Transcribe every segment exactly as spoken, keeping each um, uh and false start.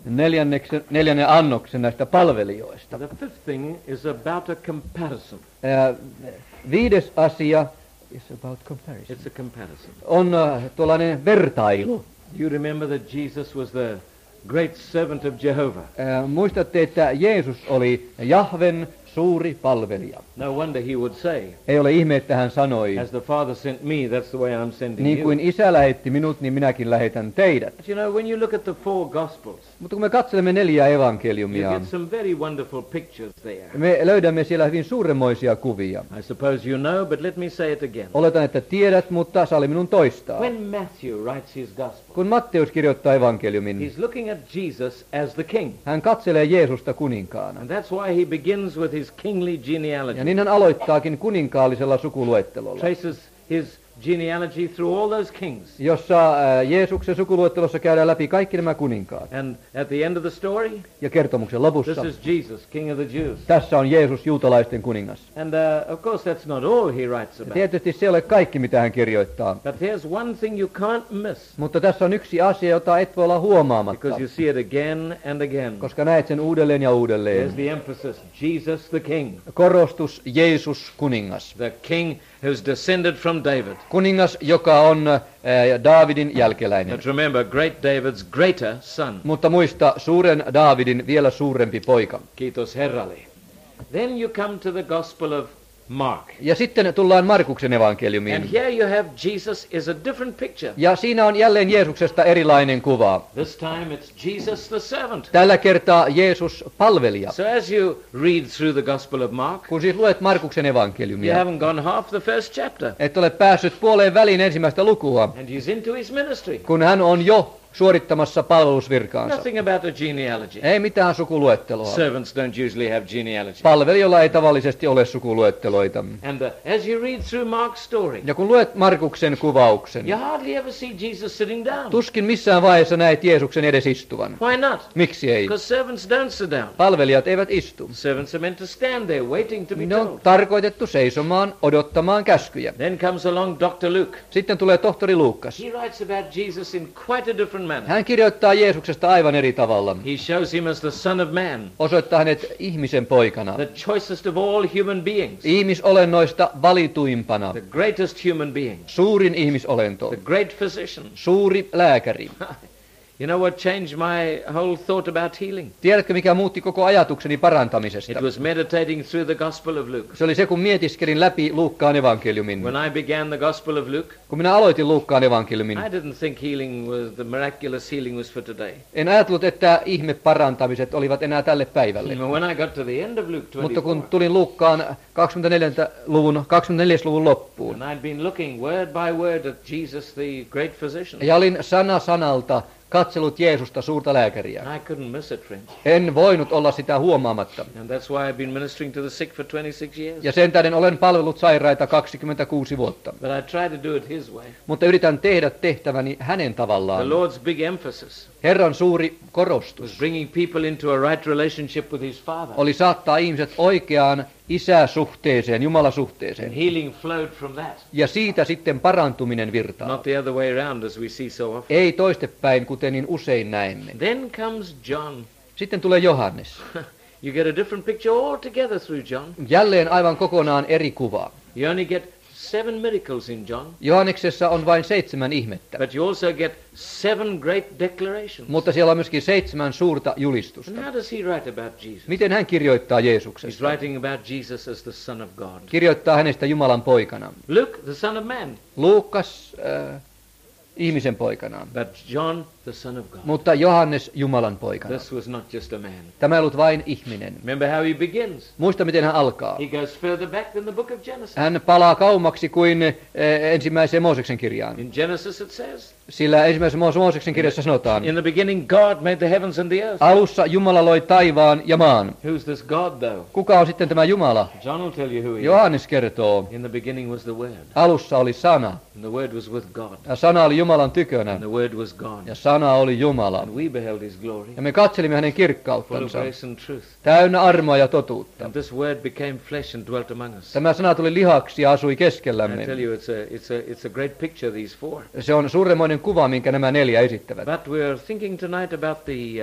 neljänneksi, neljännen annoksen näistä palvelijoista. The fifth thing is about a comparison. Ää, viides asia is about comparison. It's a comparison. On uh, tuollainen vertailu. You remember that Jesus was the great servant of Jehovah. Ää, muistatte, että Jeesus oli Jahven suuri palvelija. No wonder he would say, Ei ole ihme, että hän sanoi, as the Father sent me, that's the way I'm sending niin kuin you. Isä lähetti minut, niin minäkin lähetän teidät. But you know, when you look at the four Gospels, Mutta kun me katselemme neljää you evankeliumia, get some very wonderful pictures there. me löydämme siellä hyvin suuremmoisia kuvia. I suppose you know, but let me say it again. Oletan, että tiedät, mutta salli minun toistaa. When Matthew writes his Gospel, Kun Matteus kirjoittaa evankeliumin, he's looking at Jesus as the king. hän katselee Jeesusta kuninkaana. And that's why he begins with his kingly genealogy. Ja niin hän aloittaakin kuninkaallisella sukuluettelolla, Traces his genealogy through all those kings. jossa ää, Jeesuksen sukuluettelossa käydään läpi kaikki nämä kuninkaat. And at the end of the story, Ja kertomuksen this lopussa, is Jesus, King of the Jews. tässä on Jeesus, juutalaisten kuningas. And uh, of course that's not all he writes Ja about. tietysti se ei ole kaikki, mitä hän kirjoittaa. But there's one thing you can't miss, Mutta tässä on yksi asia, jota et voi olla huomaamatta, because you see it again and again. koska näet sen uudelleen ja There's uudelleen. the emphasis, Jesus the King. Korostus, Jeesus kuningas. The King who's descended from David. Kuningas, joka on ää, Daavidin jälkeläinen. But remember, great David's greater son. Mutta muista, suuren Daavidin vielä suurempi poika. Kiitos Herralle. Then you come to the Gospel of Mark. Ja sitten tullaan Markuksen And evankeliumiin. here you have Jesus is a different picture. Ja siinä on jälleen Jeesuksesta erilainen kuva. This time it's Jesus the servant. Tällä kertaa Jeesus palvelija. So as you read through the Gospel of Mark, Kun siis luet Markuksen you evankeliumia, haven't gone half the first chapter. et ole päässyt puoleen väliin ensimmäistä lukua, And he's into his ministry. kun hän on jo suorittamassa palvelusvirkaansa. Nothing about a genealogy. Ei mitään sukuluetteloa. Servants don't usually have genealogy. Palvelijoilla ei tavallisesti ole sukuluetteloita. And uh, as you read through Mark's story, Ja kun luet Markuksen kuvauksen, you hardly ever see Jesus sitting down. tuskin missään vaiheessa näet Jeesuksen edes istuvan. Why not? Miksi ei? Because servants don't sit down. Palvelijat eivät istu. Servants are meant to stand there waiting to be Ne on told. tarkoitettu seisomaan, odottamaan käskyjä. Then comes along Doctor Luke. Sitten tulee tohtori Luukas. He writes about Jesus in quite a different manner. Hän kirjoittaa Jeesuksesta aivan eri tavalla. He shows him as the Son of Man, Osoittaa hänet ihmisen poikana. the choicest of all human beings, Ihmisolennoista valituimpana. the greatest human being, Suurin ihmisolento. the great physician. Suuri lääkäri. You know what changed my whole thought about healing? Tiedätkö, mikä muutti koko ajatukseni parantamisesta? It was meditating through the Gospel of Luke. Se oli se, kun mietiskelin läpi Luukkaan evankeliumin. When I began the Gospel of Luke, Kun minä aloitin Luukkaan evankeliumin, I didn't think healing was the miraculous healing was for today. en ajatellut, että ihmeparantamiset olivat enää tälle päivälle. But when I got to the end of Luke Mutta kun twenty-four, tulin Luukkaan kaksikymmentäneljän luvun, kaksikymmentäneljän luvun loppuun, and I'd been looking word by word at Jesus, the great physician, ja olin sana sanalta katsellut Jeesusta, suurta lääkäriä, I couldn't miss it, friends. en voinut olla sitä huomaamatta. And that's why I've been ministering to the sick for twenty-six years. Ja sen tähden olen palvellut sairaita kaksikymmentäkuusi vuotta. But I try to do it His way. Mutta yritän tehdä tehtäväni hänen The tavallaan. Lord's big emphasis Herran suuri was korostus bringing people into a right relationship with His Father. oli saattaa ihmiset oikeaan isäsuhteeseen, Jumalasuhteeseen. And healing flowed from that. Ja siitä sitten parantuminen virtaa. Not the other way around as we see so often. Ei toistepäin, kuten niin usein näemme. Then comes John. Sitten tulee Johannes. You get a different picture altogether through John. Jälleen aivan kokonaan eri kuva. You only get seven miracles in John, Johanneksessa on vain seitsemän ihmettä, but you also get seven great declarations. mutta siellä on myöskin seitsemän suurta julistusta. And how does he write about Jesus? Miten hän kirjoittaa He's Jeesuksesta? writing about Jesus as the Son of God. Kirjoittaa hänestä Jumalan poikana. Luke, the Son of Man, Luukas äh, ihmisen poikana, but John, the Son of God. mutta Johannes Jumalan poikana. This was not just a man. Tämä ei ollut vain ihminen. Remember how he begins? Muista, miten hän alkaa. He goes further back than the book of Genesis. Hän palaa kauemmaksi kuin äh, ensimmäiseen Mooseksen kirjaan. In Genesis it says, Sillä ensimmäisessä Moos- Mooseksen kirjassa sanotaan, in the beginning God made the heavens and the earth. alussa Jumala loi taivaan ja maan. Who's this God though? Kuka on sitten tämä Jumala? John will tell you who he is. Johannes kertoo, In the beginning was the Word, alussa oli sana, and the Word was with God, ja sana oli Jumalan tykönä, and the Word was God. ja sana oli Jumala. And we beheld his glory, Ja me katselimme hänen full of kirkkauttansa, grace and truth. täynnä armoa ja totuutta. And this Word became flesh and dwelt among us. Tämä sana tuli lihaksi ja asui I keskellämme. tell you, it's a, it's a, it's a great picture, these four. Se on suuremmoinen kuva, minkä nämä neljä esittävät. But we're thinking tonight about the, uh,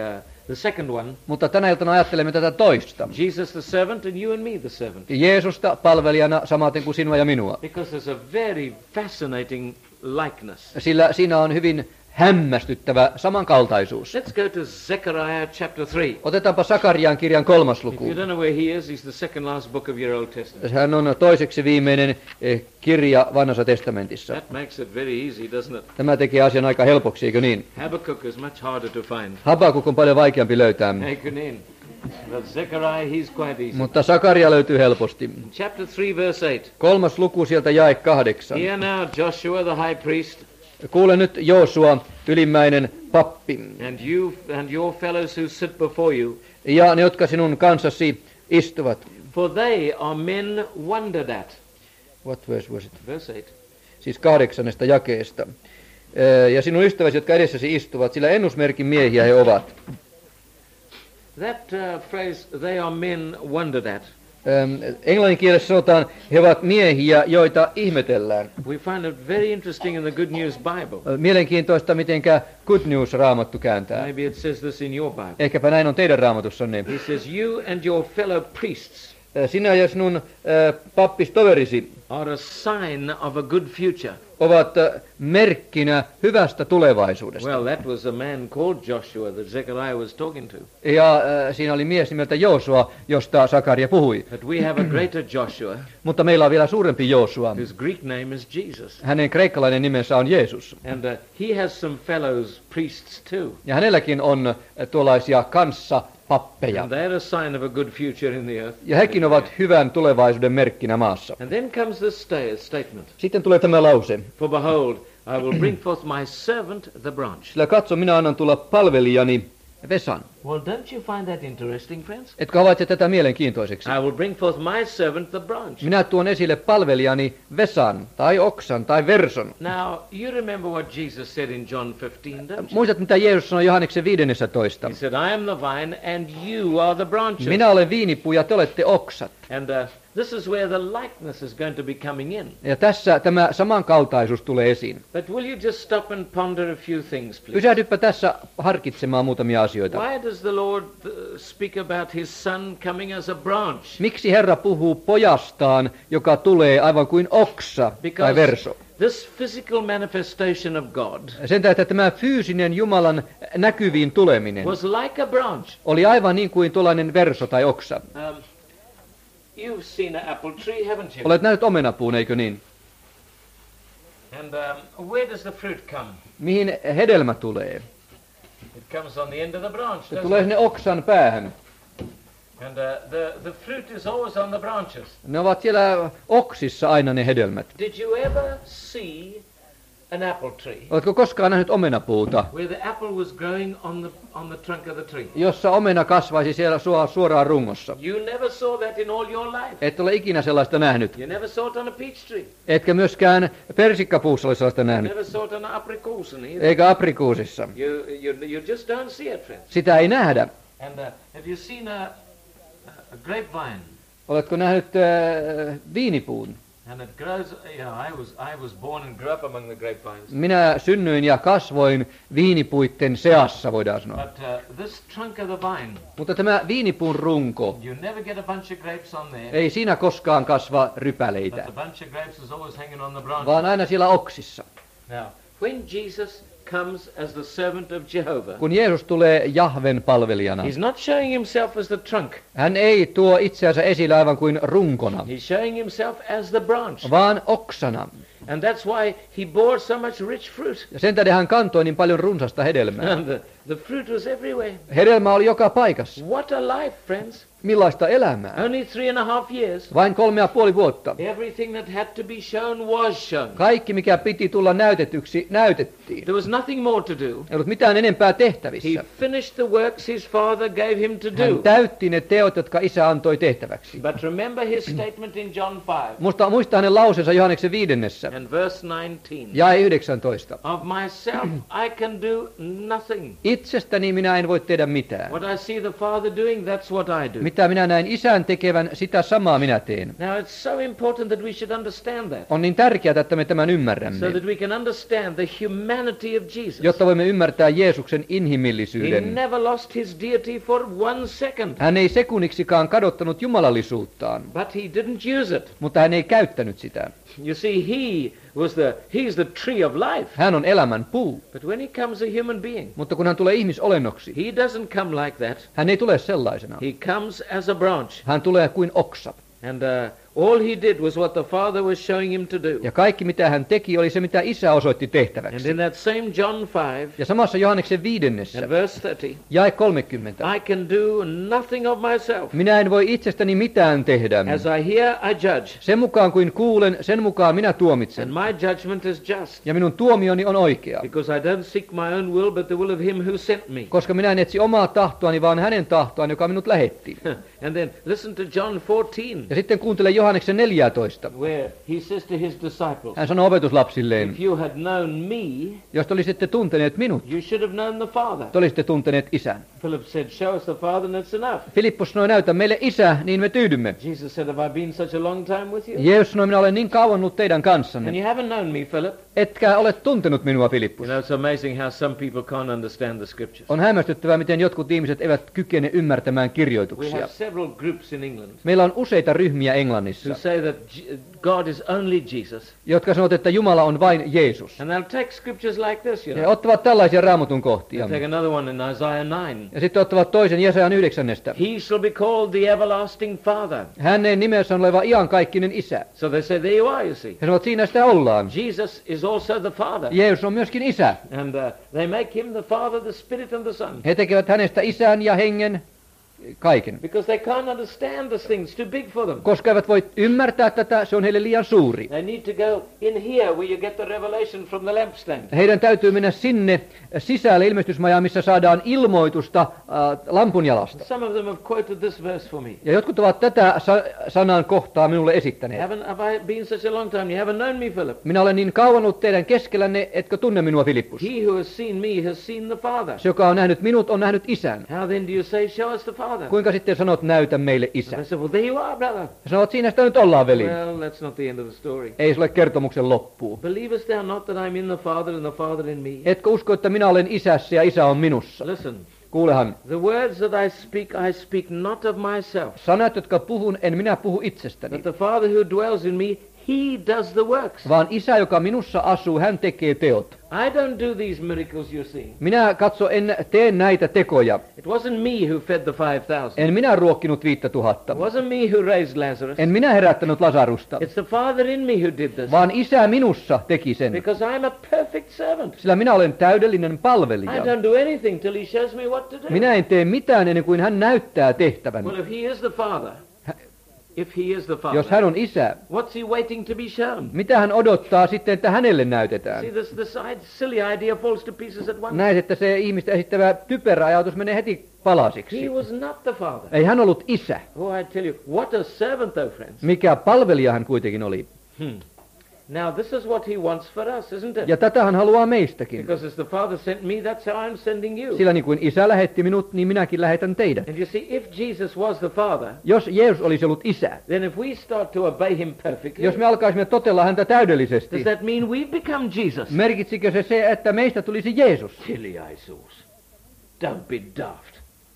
The second one, Mutta tänä iltana ajattelemme tätä toista. Jesus the servant and you and me the servant. Jeesusta palvelijana samaten kuin sinua ja minua. Because there's a very fascinating likeness. Sillä siinä on hyvin hämmästyttävä samankaltaisuus. Let's go to Zechariah chapter three. Otetaanpa Sakarian kirjan kolmas If you luku. don't know where he is, he's the second last book of your Old Testament. Hän on toiseksi viimeinen eh, kirja Vanhassa testamentissa. That makes it very easy, doesn't it? Tämä tekee asian aika helpoksi, eikö niin? Habakkuk is much harder to find. Habakuk on paljon vaikeampi löytää, Eikö niin? But Zechariah, he's quite easy. mutta Sakaria löytyy helposti. Chapter three, verse eight. Kolmas luku sieltä jae kahdeksan. Hear now Joshua the high priest, Kuule nyt Joosua, ylimmäinen pappi, and you and your fellows who sit before you, ja ne, jotka sinun kanssasi istuvat. for they are men wondered at. What verse was it? Verse eight. Siis kahdeksannesta jakeesta. Ö, Ja sinun ystäväsi, jotka edessäsi istuvat, sillä ennusmerkin miehiä he ovat. That uh, phrase, they are men wondered at, Ö, Englannin kielessä sanotaan, he ovat miehiä, joita ihmetellään. we find it very interesting in the Good News Bible. Ö, Mielenkiintoista, mitenkä Good News raamattu kääntää. Maybe it says this in your Bible. Ehkäpä näin on teidän raamatussanne. He says, you and your fellow priests Ö, Sinä ja sinun ö, pappistoverisi are a sign of a good future. ovat ö, merkkinä hyvästä tulevaisuudesta. Well, that was a man called Joshua that Zechariah was talking to. Ja äh, siinä oli mies nimeltä Joosua, josta Sakaria puhui. But we have a greater Joshua, Mutta meillä on vielä suurempi Joosua. whose Greek name is Jesus. Hänen kreikkalainen nimensä on Jeesus. And uh, he has some fellows priests too. Ja hänelläkin on äh, tuollaisia kanssapappeja. And they're a sign of a good future in the earth. Ja hekin ovat hyvän tulevaisuuden merkkinä maassa. And then comes this sta- statement. Sitten tulee tämä lause. For behold, I will bring forth my servant, the branch. Sillä katso, minä annan tulla palvelijani Vesan. Well, don't you find that interesting, friends? Etkö havaitse tätä mielenkiintoiseksi? I will bring forth my servant, the branch. Minä tuon esille palvelijani Vesan, tai oksan, tai verson. Now, you remember what Jesus said in John fifteen, don't you? Muistat, mitä Jeesus sanoi Johanneksen viidennessä. He said, I am the vine and you are the branches. Minä olen viinipuu ja te olette oksat. And uh, this is where the likeness is going to be coming in. Ja tässä tämä samankaltaisuus tulee esiin. But will you just stop and ponder a few things, please? Pysähdyppä tässä harkitsemaan muutamia asioita. Why does the Lord uh, speak about his son coming as a branch? Miksi Herra puhuu pojastaan, joka tulee aivan kuin oksa tai verso? This physical manifestation of God Sen tähden, että tämä fyysinen Jumalan näkyviin tuleminen was like a branch. oli aivan niin kuin tuollainen verso tai oksa. Um, you've seen an apple tree, haven't you? Olet nähnyt omenapuun, eikö niin? And um, where does the fruit come? Mihin hedelmä tulee? It comes on the end of the branch, Se doesn't tulee it? sinne oksan päähän. And uh, the, the fruit is always on the branches. Ne ovat siellä oksissa aina ne hedelmät. Did you ever see an apple tree Oletko koskaan nähnyt omenapuuta, where the apple was growing on the, on the trunk of the tree? jossa omena kasvaisi siellä sua- suoraan rungossa? You never saw that in all your life. Et ole ikinä sellaista nähnyt. You never saw it on a peach tree. Etkä myöskään persikkapuussa ole sellaista You nähnyt. never saw it on an apricot either. Eikä aprikuusissa. You, you, you just don't see it, friends. Sitä ei nähdä. And uh, have you seen a, a grapevine? Oletko nähnyt äh, viinipuun? And it grows, yeah, I was, I was born and grew up among the grapevines. Minä synnyin ja kasvoin viinipuitten seassa, voidaan sanoa. But uh, this trunk of the vine, Mutta tämä viinipuun runko, you never get a bunch of grapes on there. ei siinä koskaan kasva But rypäleitä, the bunch of grapes is always hanging on the branch. vaan aina siellä oksissa. Now, when Jesus comes as the servant of Jehovah, Kun Jeesus tulee Jahven palvelijana, he's not showing himself as the trunk. hän ei tuo itseänsä esille aivan kuin runkona, He's showing himself as the branch. vaan oksana. And that's why he bore so much rich fruit. Ja sen tähden hän kantoi niin paljon runsasta hedelmää. And the, the fruit was everywhere. Hedelmä oli joka paikassa. What a life, friends. Millaista elämää? Only three and a half years. Vain kolme ja puoli vuotta. Everything that had to be shown was shown. Kaikki, mikä piti tulla näytetyksi, näytettiin. There was nothing more to do. Ei ollut mitään enempää He tehtävissä. finished the works his father gave him to Hän do. täytti ne teot, jotka isä antoi tehtäväksi. But remember his statement in John five Musta, muista hänen lauseensa Johanneksen viidennessä. and verse nineteen. Jae yhdeksäntoista. Of myself I can do nothing. Itsestäni minä en voi tehdä mitään. What I see the Father doing, that's what I do. Mitä minä näen Isän tekevän, sitä samaa minä teen. Now it's so important that we should understand that. On niin tärkeää, että me tämän So ymmärrämme, that we can understand the humanity of Jesus. jotta voimme ymmärtää Jeesuksen He inhimillisyyden. never lost his deity for one second. Hän ei sekunniksikaan kadottanut jumalallisuuttaan, But he didn't use it. mutta hän ei käyttänyt sitä. You see, he was the, he's the tree of life. Hän on elämän puu, But when he comes a human being, mutta kun hän tulee ihmisolennoksi, he doesn't come like that. hän ei tule sellaisena. He comes as a branch. Hän tulee kuin oksa. And uh, all he did was what the Father was showing him to do. Ja kaikki mitä hän teki oli se mitä Isä osoitti And tehtäväksi. in that same John five Ja samassa Johanneksen viidennessä, and verse thirty, jae kolmekymmentä. I can do nothing of myself. Minä en voi itsestäni mitään tehdä. As I hear, I judge. Sen mukaan kuin kuulen, sen mukaan minä tuomitsen. And my judgment is just. Ja minun tuomioni on oikea. Because I don't seek my own will, but the will of him who sent me. Koska minä en etsi omaa tahtoani, vaan hänen tahtoaan, joka minut lähetti. And then listen to John fourteen, Ja sitten kuuntele Johanneksen neljätoista. where he says to his disciples, Hän sanoo opetuslapsilleen, if you had known me, jos te olisitte tunteneet minut, you should have known the Father. te olisitte tunteneet Isän. Philip said, show us the Father and it's enough. Filippos sanoi, näytä meille Isä, niin me tyydymme. Jesus said, have I been such a long time with you? Jeesus sanoi, minä olen niin kauan ollut teidän And kanssanne, you haven't known me, Philip. etkä ole tuntenut minua, You Filippus. know, it's amazing how some people can't understand the scriptures. On hämmästyttävää, miten jotkut ihmiset eivät kykene ymmärtämään We kirjoituksia. have several groups in England Meillä on useita ryhmiä who Englannissa, say that J- God is only Jesus. jotka sanovat, että Jumala on vain Jeesus. And they'll take scriptures like this, you He know. ottavat tällaisia raamatun kohtia. They'll take another one in Isaiah nine. Ja sitten ottavat toisen Jesajan yhdeksännestä. He shall be called the everlasting Father. Hänen nimensä on oleva iankaikkinen Isä. So they say, there you are, you see. He sanovat, siinä sitä ollaan. Jesus is also the Father. Jeesus on myöskin Isä. And uh, they make him the Father, the Spirit, and the Son. He tekevät hänestä Isän ja Hengen kaiken. Because they can't understand this thing. It's too big for them. Koska eivät voi ymmärtää tätä, se on heille liian suuri. They need to go in here where you get the revelation from the lampstand. Heidän täytyy mennä sinne sisälle ilmestysmajaan, missä saadaan ilmoitusta äh, lampunjalasta. Some of them have quoted this verse for me. Ja jotkut ovat tätä sa- sanan kohtaa minulle esittäneet. Haven't have I been such a long time? You haven't known me, Philip. Minä olen niin kauan ollut teidän keskellänne, etkö tunne minua, Filippus? He who has seen me has seen the Father. Se, joka on nähnyt minut, on nähnyt Isän. How then do you say, show us the Father? Kuinka sitten sanot, näytä meille Isä? I said, well, there you are, brother. Ja sanot, siinä sitä nyt ollaan, veli. Well, that's not the end of the story. Ei se ole kertomuksen loppu. Believest thou not that I'm in the Father and the Father in me? Etkö usko, että minä olen Isässä ja Isä on minussa? Listen, Kuulehan, the words that I speak, I speak not of myself, sanat, jotka puhun, en minä puhu itsestäni. but the Father who dwells in me, he does the works. Vaan Isä, joka minussa asuu, hän tekee teot. I don't do these miracles you see. Minä katso, en tee näitä tekoja. It wasn't me who fed the five thousand. En minä ruokkinut viittä tuhatta. It wasn't me who raised Lazarus. En minä herättänyt Lasarusta. It's the Father in me who did this. Vaan Isä minussa teki sen. Because I'm a perfect servant. Sillä minä olen täydellinen I palvelija. don't do anything till he shows me what to do. Minä en tee mitään ennen kuin hän näyttää tehtävän. Well, if he is the Father, if he is the Jos Father, hän on Isä, what's he waiting to be shown? mitä hän odottaa sitten, että hänelle näytetään? See, this, this id- silly idea falls to pieces at once. Näet, että se ihmistä esittävä typerä ajatus menee heti He palasiksi. was not the Father. Ei hän ollut Isä. Oh, I tell you, what a servant, though, friends. Mikä palvelija hän kuitenkin oli. Hmm. Now, this is what he wants for us, isn't it? Ja tätä hän haluaa meistäkin. Because as the Father sent me, that's how I'm sending you. Sillä niin kuin Isä lähetti minut, niin minäkin lähetän teidät. And you see, if Jesus was the Father, Jos Jeesus olisi ollut Isä, then if we start to obey him perfectly, jos me alkaisimme totella häntä täydellisesti, does that mean we become Jesus? merkitsikö se se, että meistä tulisi Jeesus? Silly eyesores. Don't be daft.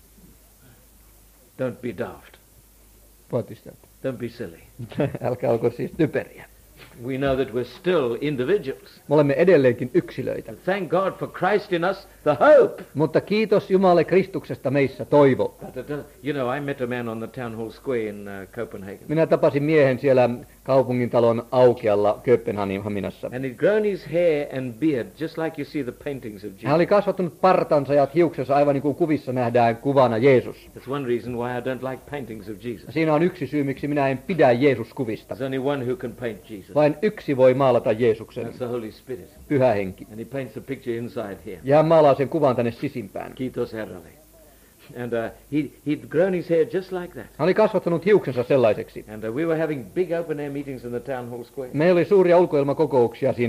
Don't be daft. What is that? Don't be silly. Älkää olko siis typeriä. We know that we're still individuals. Me olemme edelleenkin yksilöitä. And thank God for Christ in us, the hope. Mutta kiitos Jumalalle Kristuksesta meissä toivo. But it does- you know, I met a man on the town hall square in uh, Copenhagen. Minä tapasin miehen siellä kaupungintalon aukealla Kööpenhaminassa. And he'd grown his hair and beard just like you see the paintings of Hän Jesus. oli kasvattanut partansa ja hiuksensa aivan niin kuin kuvissa nähdään kuvana Jeesus. That's one reason why I don't like paintings of Jesus. Siinä on yksi syy, miksi minä en pidä Jeesus-kuvista. There's only one who can paint Jesus. Vain yksi voi maalata Jeesuksen, That's the Holy Spirit. Pyhä Henki. And he paints the picture inside here. Ja hän maalaa sen kuvan tänne sisimpään. Kiitos Herralle. And uh, he, he'd grown his hair just like that. Hän oli kasvattanut hiuksensa sellaiseksi. And uh, we were having big open air meetings in the town hall square. Meillä oli suuria ulkoilmakokouksia siinä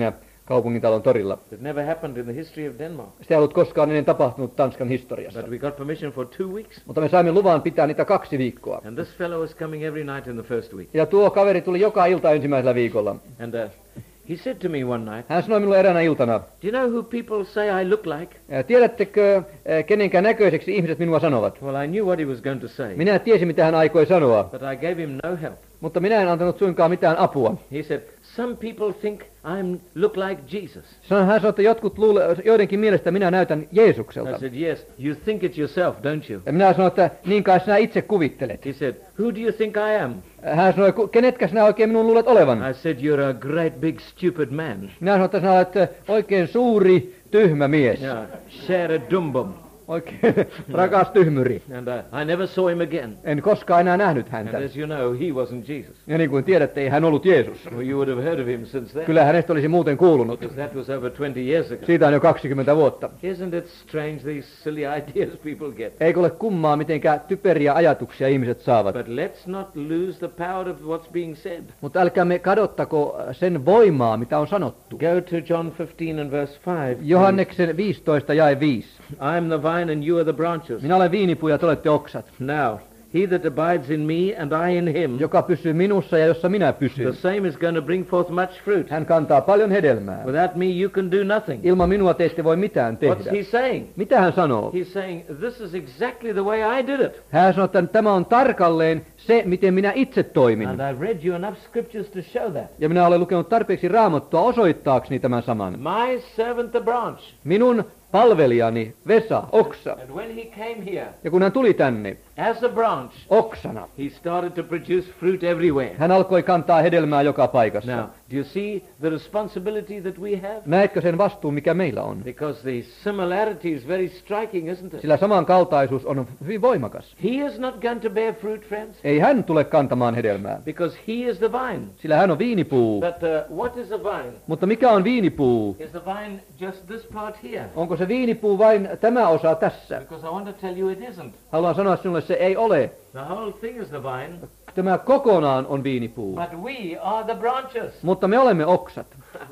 kaupungintalon torilla. It never happened in the history of Denmark. Sitä ei ollut koskaan ennen tapahtunut Tanskan historiassa. But we got permission for two weeks. Mutta me saimme luvan pitää niitä kaksi viikkoa. And this fellow was coming every night in the first week. Ja tuo kaveri tuli joka ilta ensimmäisellä viikolla. And uh, he said to me one night, Hän sanoi minulle eräänä iltana, do you know who people say I look like? tiedättekö, kenenkään näköiseksi ihmiset minua sanovat? Well, I knew what he was going to say. Minä tiesin, mitä hän aikoi sanoa, But I gave him no help. mutta minä en antanut suinkaan mitään apua. He said, some people think I look like Jesus. Hän sanoi, että jotkut luule, joidenkin mielestä minä näytän Jeesukselta. I said, yes, you think it yourself, don't you? Ja minä sanoin, että niin kai sinä itse kuvittelet. He said, who do you think I am? Hän sanoi, kenetkä sinä oikein minun luulet olevan? I said, you're a great big stupid man. Minä sanoin, että sinä olet oikein suuri, tyhmä mies. Yeah, share dumbum. Oikein rakas tyhmyri. And uh, I never saw him again. En koskaan enää nähnyt häntä. And as you know, he wasn't Jesus. Ja niin kuin tiedätte, ei hän ollut Jeesus. Well, you would have heard of him since then. Kyllä hänestä olisi muuten kuulunut. Because that was over twenty years ago. Siitä on jo kaksikymmentä vuotta. Isn't it strange, these silly ideas people get? Eikö ole kummaa, mitenkään typeriä ajatuksia ihmiset saavat? But let's not lose the power of what's being said. Mutta älkäämme kadottako sen voimaa, mitä on sanottu. Go to John fifteen and verse five. Johanneksen viisitoista jae viisi. I am the vine and you are the branches. Minä olen viinipuu ja te olette oksat. Now, he that abides in me and I in him, Joka pysyy minussa ja jossa minä the pysyn. same is going to bring forth much fruit. Hän kantaa paljon hedelmää. Without me you can do nothing. Ilman minua te ette voi mitään What's tehdä. he saying? Mitä hän sanoo? He's saying, this is exactly the way I did it. Hän sanoo, että tämä on tarkalleen se, miten minä itse toimin. And I've read you enough scriptures to show that. Ja minä olen lukenut tarpeeksi Raamattua osoittaakseni tämän saman. My servant the branch. Minun palvelijani Vesa, oksa. And when he came here, Ja kun hän tuli tänne as a branch, oksana, he started to produce fruit everywhere. hän alkoi kantaa hedelmää joka paikassa. Now, do you see the responsibility that we have? Näetkö sen vastuun, mikä meillä on? Because the similarity is very striking, isn't it? Sillä samankaltaisuus on hyvin voimakas. He is not going to bear fruit, friends, Ei hän tule kantamaan hedelmää, because he is the vine. sillä hän on viinipuu. But uh, what is a vine? Mutta mikä on viinipuu? Is the vine just this part here? Onko se viinipuu vain tämä osa tässä? Because I want to tell you it isn't. Haluan sanoa sinulle, se ei ole. The whole thing is the vine, Tämä kokonaan on viinipuu. but we are the branches. Mutta me olemme oksat.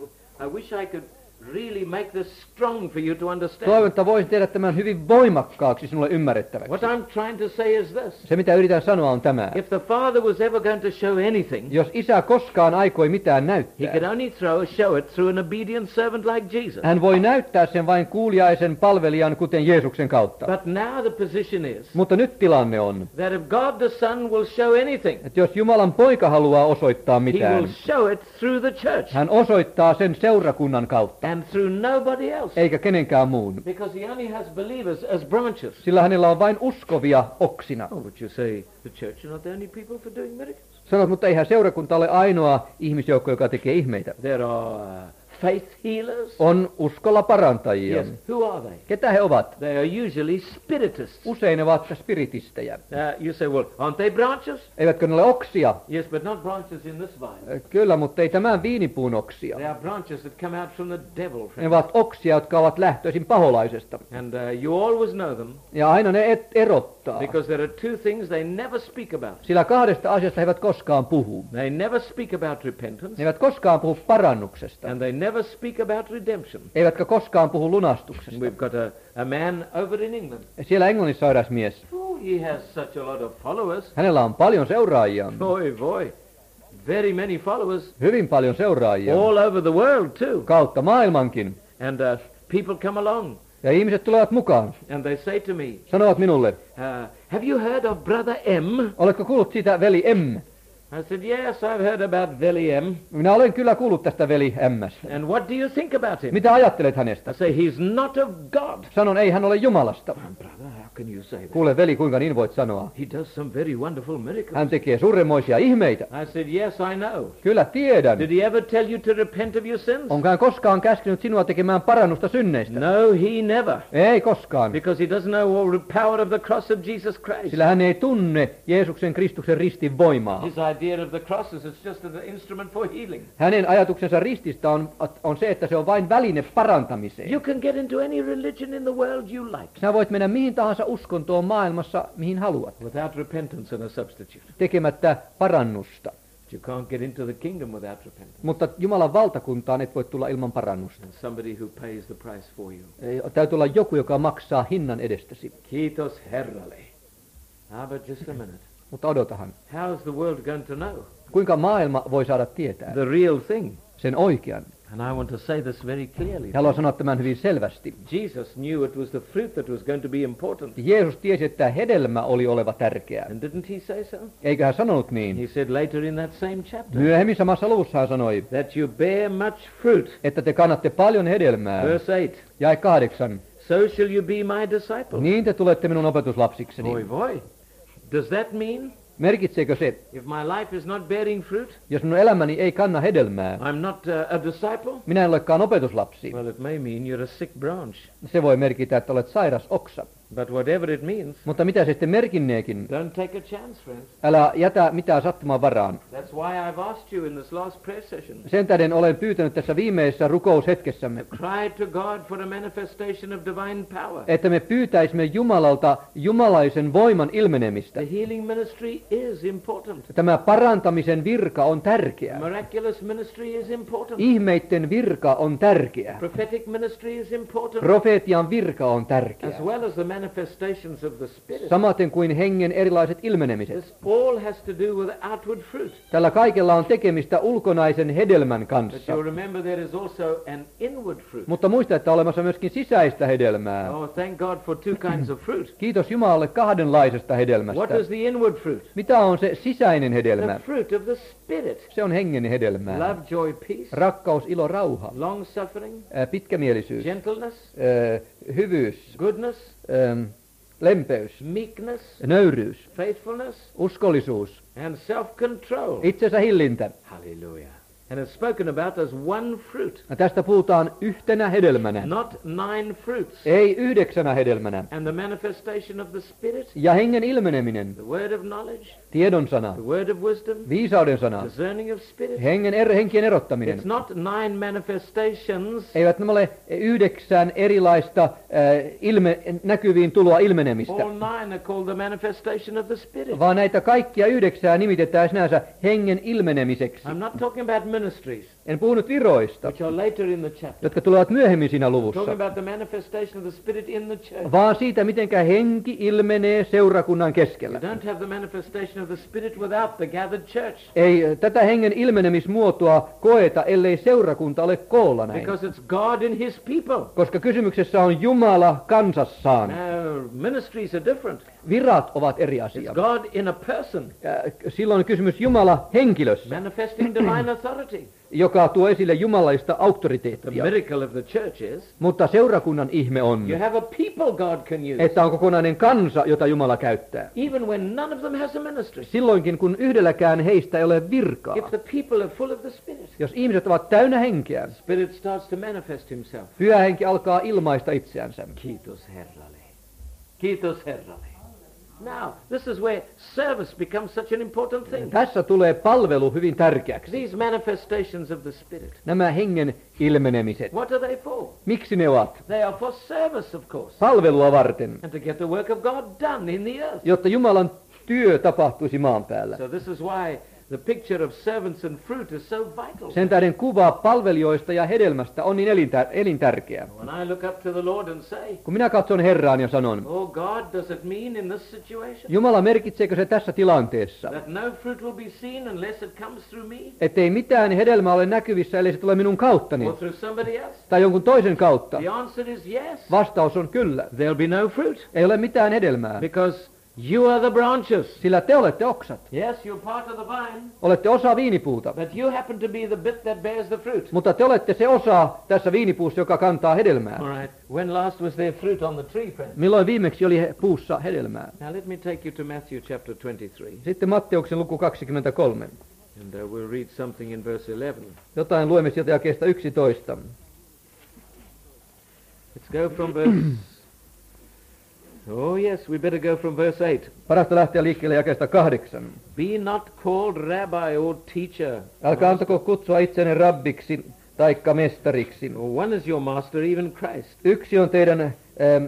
I wish I could really make this strong for you to Toivon, understand. että voisin tehdä tämän hyvin voimakkaaksi sinulle ymmärrettäväksi. What I'm trying to say is this. Se, mitä yritän sanoa, on tämä. If the Father was ever going to show anything, Jos isä koskaan aikoi mitään he näyttää, could only throw, show it through an obedient servant like Jesus. hän voi näyttää sen vain kuuliaisen palvelijan, kuten Jeesuksen kautta. But now the position is Mutta nyt tilanne on, that if God the Son will show anything, että jos Jumalan poika haluaa osoittaa he will mitään, show it through the church hän osoittaa sen seurakunnan kautta, and through nobody else. eikä kenenkään muun. Because he only has believers as branches. Sillä hänellä on vain uskovia oksina. Oh, but you say the church are not the only people for doing miracles. Sanot, mutta eihän seurakunta ole ainoa ihmisjoukko, joka tekee ihmeitä. There are uh, faith healers. On uskolla parantajia. Yes. Who are they? Ketä he ovat? They are usually spiritists. Usein ne ovat spiritistejä. Uh, you say, well, aren't they branches? Eivätkö ne ole oksia? Yes, but not branches in this vine. Kyllä, mutta ei tämän viinipuun oksia. They are branches that come out from the devil. Ne Friend. ovat oksia, jotka ovat lähtöisin paholaisesta. And uh, you always know them Ja aina ne et erottaa. because there are two things they never speak about. Sillä kahdesta asiasta he eivät koskaan puhu. They never speak about repentance, Ne eivät koskaan puhu parannuksesta. and they never speak about redemption. Eivätkä koskaan puhu lunastuksesta. We've got a, a man over in England. Siellä Englannissa on eräs mies. Oh, he has such a lot of followers. Hänellä on paljon seuraajia. Boy, boy. Very many followers Hyvin paljon seuraajia. all over the world too. Kautta maailmankin. And uh, people come along Ja ihmiset tulevat mukaan. and they say to me, Sanovat minulle, uh, have you heard of Brother M? oletko kuullut siitä veli M? I said, yes, I've heard about Veli M. Minä olen kyllä kuullut tästä veli M. And what do you think about him? Mitä ajattelet hänestä? I say, he's not of God. Sanon, ei hän ole Jumalasta. Brother, how can you say that? Kuule veli, kuinka niin voit sanoa? He does some very wonderful miracles. Hän tekee suuremmoisia ihmeitä. I said, yes, I know. Kyllä tiedän. Did he ever tell you to repent of your sins? Onko hän koskaan käskenyt sinua tekemään parannusta synneistä? No, he never. Ei koskaan. Because he doesn't know all the power of the cross of Jesus Christ. Sillä hän ei tunne Jeesuksen Kristuksen ristin voimaa. His idea of the cross is it's just an instrument for healing. Hänen ajatuksensa rististä on, on se, että se on vain väline parantamiseen. You can get into any religion in the world you like Sinä voit mennä mihin tahansa uskontoon maailmassa, mihin haluat, without repentance and a substitute. tekemättä parannusta. But you can't get into the kingdom without repentance. Mutta Jumalan valtakuntaan et voi tulla ilman parannusta. And somebody who pays the price for you. Ei, täytyy olla joku, joka maksaa hinnan edestäsi. Kiitos Herralle. Ah, but just a minute. Mutta odotahan. How is the world going to know Kuinka maailma voi saada tietää the real thing? sen oikean? And I want to say this very clearly. Ja haluan sanoa tämän hyvin selvästi. Jesus knew it was the fruit that was going to be important. Jeesus tiesi, että hedelmä oli oleva tärkeä. And didn't he say so? Eikö hän sanonut niin? He said later in that same chapter Myöhemmin samassa luvussa hän sanoi, that you bear much fruit. että te kannatte paljon hedelmää. Verse eight. Jae kahdeksan. So shall you be my disciple. Niin te tulette minun opetuslapsikseni. Voi voi. Does that mean Merkitseekö se, if my life is not bearing fruit, jos minun elämäni ei kanna hedelmää, I'm not uh, a disciple? minä en olekaan opetuslapsi? Well, it may mean you're a sick branch. Se voi merkitä, että olet sairas oksa. But whatever it means, Mutta mitä se sitten merkinneekin, don't take a chance, friends. älä jätä mitään sattuman varaan. That's why I've asked you in this last prayer session. Sen tähden olen pyytänyt tässä viimeisessä rukoushetkessämme, Cry to God for a manifestation of divine power. että me pyytäisimme Jumalalta jumalaisen voiman ilmenemistä. The healing ministry is important. Tämä parantamisen virka on tärkeä. Miraculous ministry is important. Ihmeitten virka on tärkeä. Prophetic ministry is important. Profeetian virka on tärkeä. As well as the manifestations of the Spirit. Samaten kuin hengen erilaiset ilmenemiset. This all has to do with outward fruit. Tällä kaikella on tekemistä ulkonaisen hedelmän But kanssa. you'll remember there is also an inward fruit. Mutta muista, että on olemassa myöskin sisäistä hedelmää. Oh, thank God for two kinds of fruit. Kiitos Jumalalle kahdenlaisesta What hedelmästä. is the inward fruit? Mitä on se sisäinen The hedelmä? fruit of the Spirit. Se on hengen hedelmää. Love, joy, peace, Rakkaus, ilo, rauha, long suffering, ää, pitkämielisyys, gentleness, ää, hyvyys, goodness, ää, lempeys, meekness, nöyryys, faithfulness, uskollisuus, and self-control. itsensä hillintä. Hallelujah. And it's spoken about as one fruit, Ja tästä puhutaan yhtenä hedelmänä, not nine fruits. ei yhdeksänä hedelmänä. And the manifestation of the Spirit, Ja hengen ilmeneminen, the word of knowledge, tiedon sana, the word of wisdom, viisauden sana, discerning of spirit. hengen er, henkien erottaminen. It's not nine manifestations Eivät nämä ole yhdeksän erilaista äh, ilme, näkyviin tuloa ilmenemistä, all nine are called the manifestation of the Spirit. vaan näitä kaikkia yhdeksää nimitetään sinänsä hengen ilmenemiseksi. I'm not talking about ministries, En puhunut viroista, which are later in the chapter. jotka tulevat myöhemmin siinä I'm luvussa, talking about the manifestation of the Spirit in the church. vaan siitä, mitenkä henki ilmenee seurakunnan keskellä. You don't have the manifestation of the Spirit without the gathered church, Ei tätä hengen ilmenemismuotoa koeta, ellei seurakunta ole koolla näin. because it's God and His people. Koska kysymyksessä on Jumala kansassaan. Now, ministries are different. Virat ovat eri It's asia. God in a person, Ja silloin on kysymys Jumala henkilössä, manifesting divine authority. joka tuo esille jumalaista The auktoriteettia. miracle of the church is Mutta seurakunnan ihme on, you have a people God can use, että on kokonainen kansa, jota Jumala käyttää. even when none of them has a ministry. Silloinkin, kun yhdelläkään heistä ei ole virkaa. If the people are full of the Spirit, Jos ihmiset ovat täynnä henkeä, the Spirit starts to manifest Himself. pyhä henki alkaa ilmaista itseänsä. Kiitos Herralle. Kiitos Herralle. Now, this is where service becomes such an important thing. Tässä tulee palvelu hyvin tärkeäksi. These manifestations of the Spirit. Nämä hengen ilmenemiset. What are they for? Miksi ne ovat? They are for service, of course, Palvelua varten, and to get the work of God done in the earth. jotta Jumalan työ tapahtuisi maan päällä. So this is why the picture of servants and fruit is so vital. Sen tähden kuva palvelijoista ja hedelmästä on niin elintär- elintärkeä. When I look up to the Lord and say, Kun minä katson Herraan ja sanon, oh God, does it mean in this situation Jumala, merkitseekö se tässä tilanteessa, that no fruit will be seen unless it comes through me ettei mitään hedelmää ole näkyvissä, ellei se tule minun kauttani or through somebody else? tai jonkun toisen kautta? The answer is yes. Vastaus on kyllä. There'll be no fruit Ei ole mitään hedelmää, because you are the branches. sillä te olette oksat. Yes, you're part of the vine, Olette osa viinipuuta, but you happen to be the bit that bears the fruit. mutta te olette se osa tässä viinipuussa, joka kantaa hedelmää. All right. When last was there fruit on the tree, friend? Milloin viimeksi oli he- puussa hedelmää? Now let me take you to Matthew chapter twenty-three, Sitten Matteuksen luku kaksikymmentäkolme. and uh, we'll read something in verse eleven. Jotain luemme sieltä jakeesta yksitoista. Let's go from verse... Oh yes, we better go from verse eight. Parasta lähteä liikkeelle jakeesta kahdeksan. Be not called rabbi or teacher. Älkää antako kutsua itsenne rabbiksi taikka mestariksi. For one is your master, even Christ. Yksi on teidän ähm,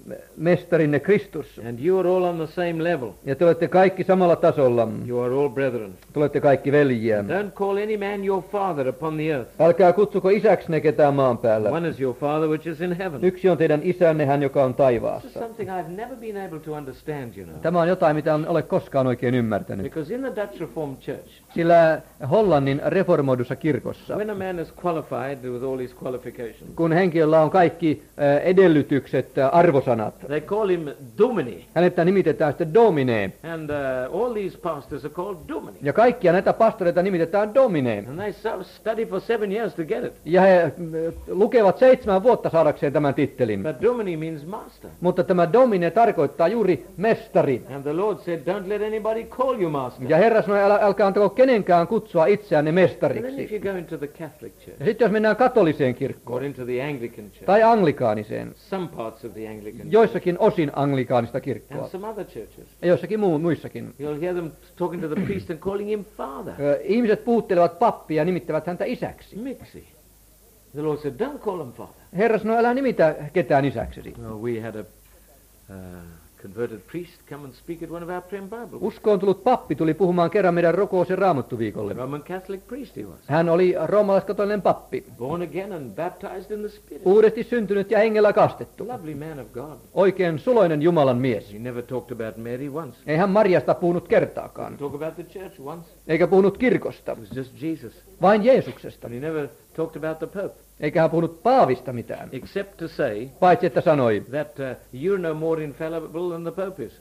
mestarinne Kristus. And you are all on the same level. Ja te olette kaikki samalla tasolla. You are all brethren. Te olette kaikki veljiä. Don't call any man your father upon the earth. Älkää kutsuko isäksenne ketään maan päällä. One is your father which is in heaven. Yksi on teidän isänne, hän joka on This is taivaassa. something I've never been able to understand, you know. Tämä on jotain, mitä en ole koskaan oikein ymmärtänyt. Because in the Dutch Reformed Church, Sillä Hollannin reformoidussa kirkossa, when a man is qualified with all his qualifications, kun henkilöllä on kaikki äh, edellytykset, äh, arvosanat, they call him Domini. hänettä nimitetään sitten domine. And uh, all these pastors are called Domini. Ja kaikkia näitä pastoreita nimitetään domine. And they so- study for seven years to get it. Ja he äh, lukevat seitsemän vuotta saadakseen tämän tittelin. But Domini means master. Mutta tämä domine tarkoittaa juuri mestari. And the Lord said, don't let anybody call you master. Ja Herra sanoi, älä, älkää antako kenenkään kutsua itseänne And then if mestariksi. you go into the Catholic Church, Ja sitten jos mennään katoliseen kirkkoon or into the Anglican Church, tai anglikaaniseen, some parts of the Anglican Church, joissakin osin anglikaanista and kirkkoa, some other churches, ja joissakin muu, muissakin, you'll hear them talking to the priest and calling him father. ö, ihmiset puhuttelevat pappia ja nimittävät häntä isäksi. Mixi. The Lord said, don't call him father. Herra sanoi, älä nimitä ketään isäksesi. Well, we had a uh, converted priest come and speak at one of our prayer and Bible. Uskoon tullut pappi tuli puhumaan kerran meidän rukous- ja raamattuviikolle. Roman Catholic priest he was. Hän oli roomalaiskatolinen pappi, Born again and baptized in the Spirit. uudesti syntynyt ja hengellä kastettu. Lovely man of God. Oikein suloinen Jumalan mies. He never talked about Mary once. Ei hän Marjasta puhunut kertaakaan, Talk about the church once. eikä puhunut kirkosta, It was just Jesus. vain Jeesuksesta. But he never talked about the Pope. Eikä hän puhunut paavista mitään, Except to say paitsi että sanoi, that uh, you're no more infallible than the Pope is.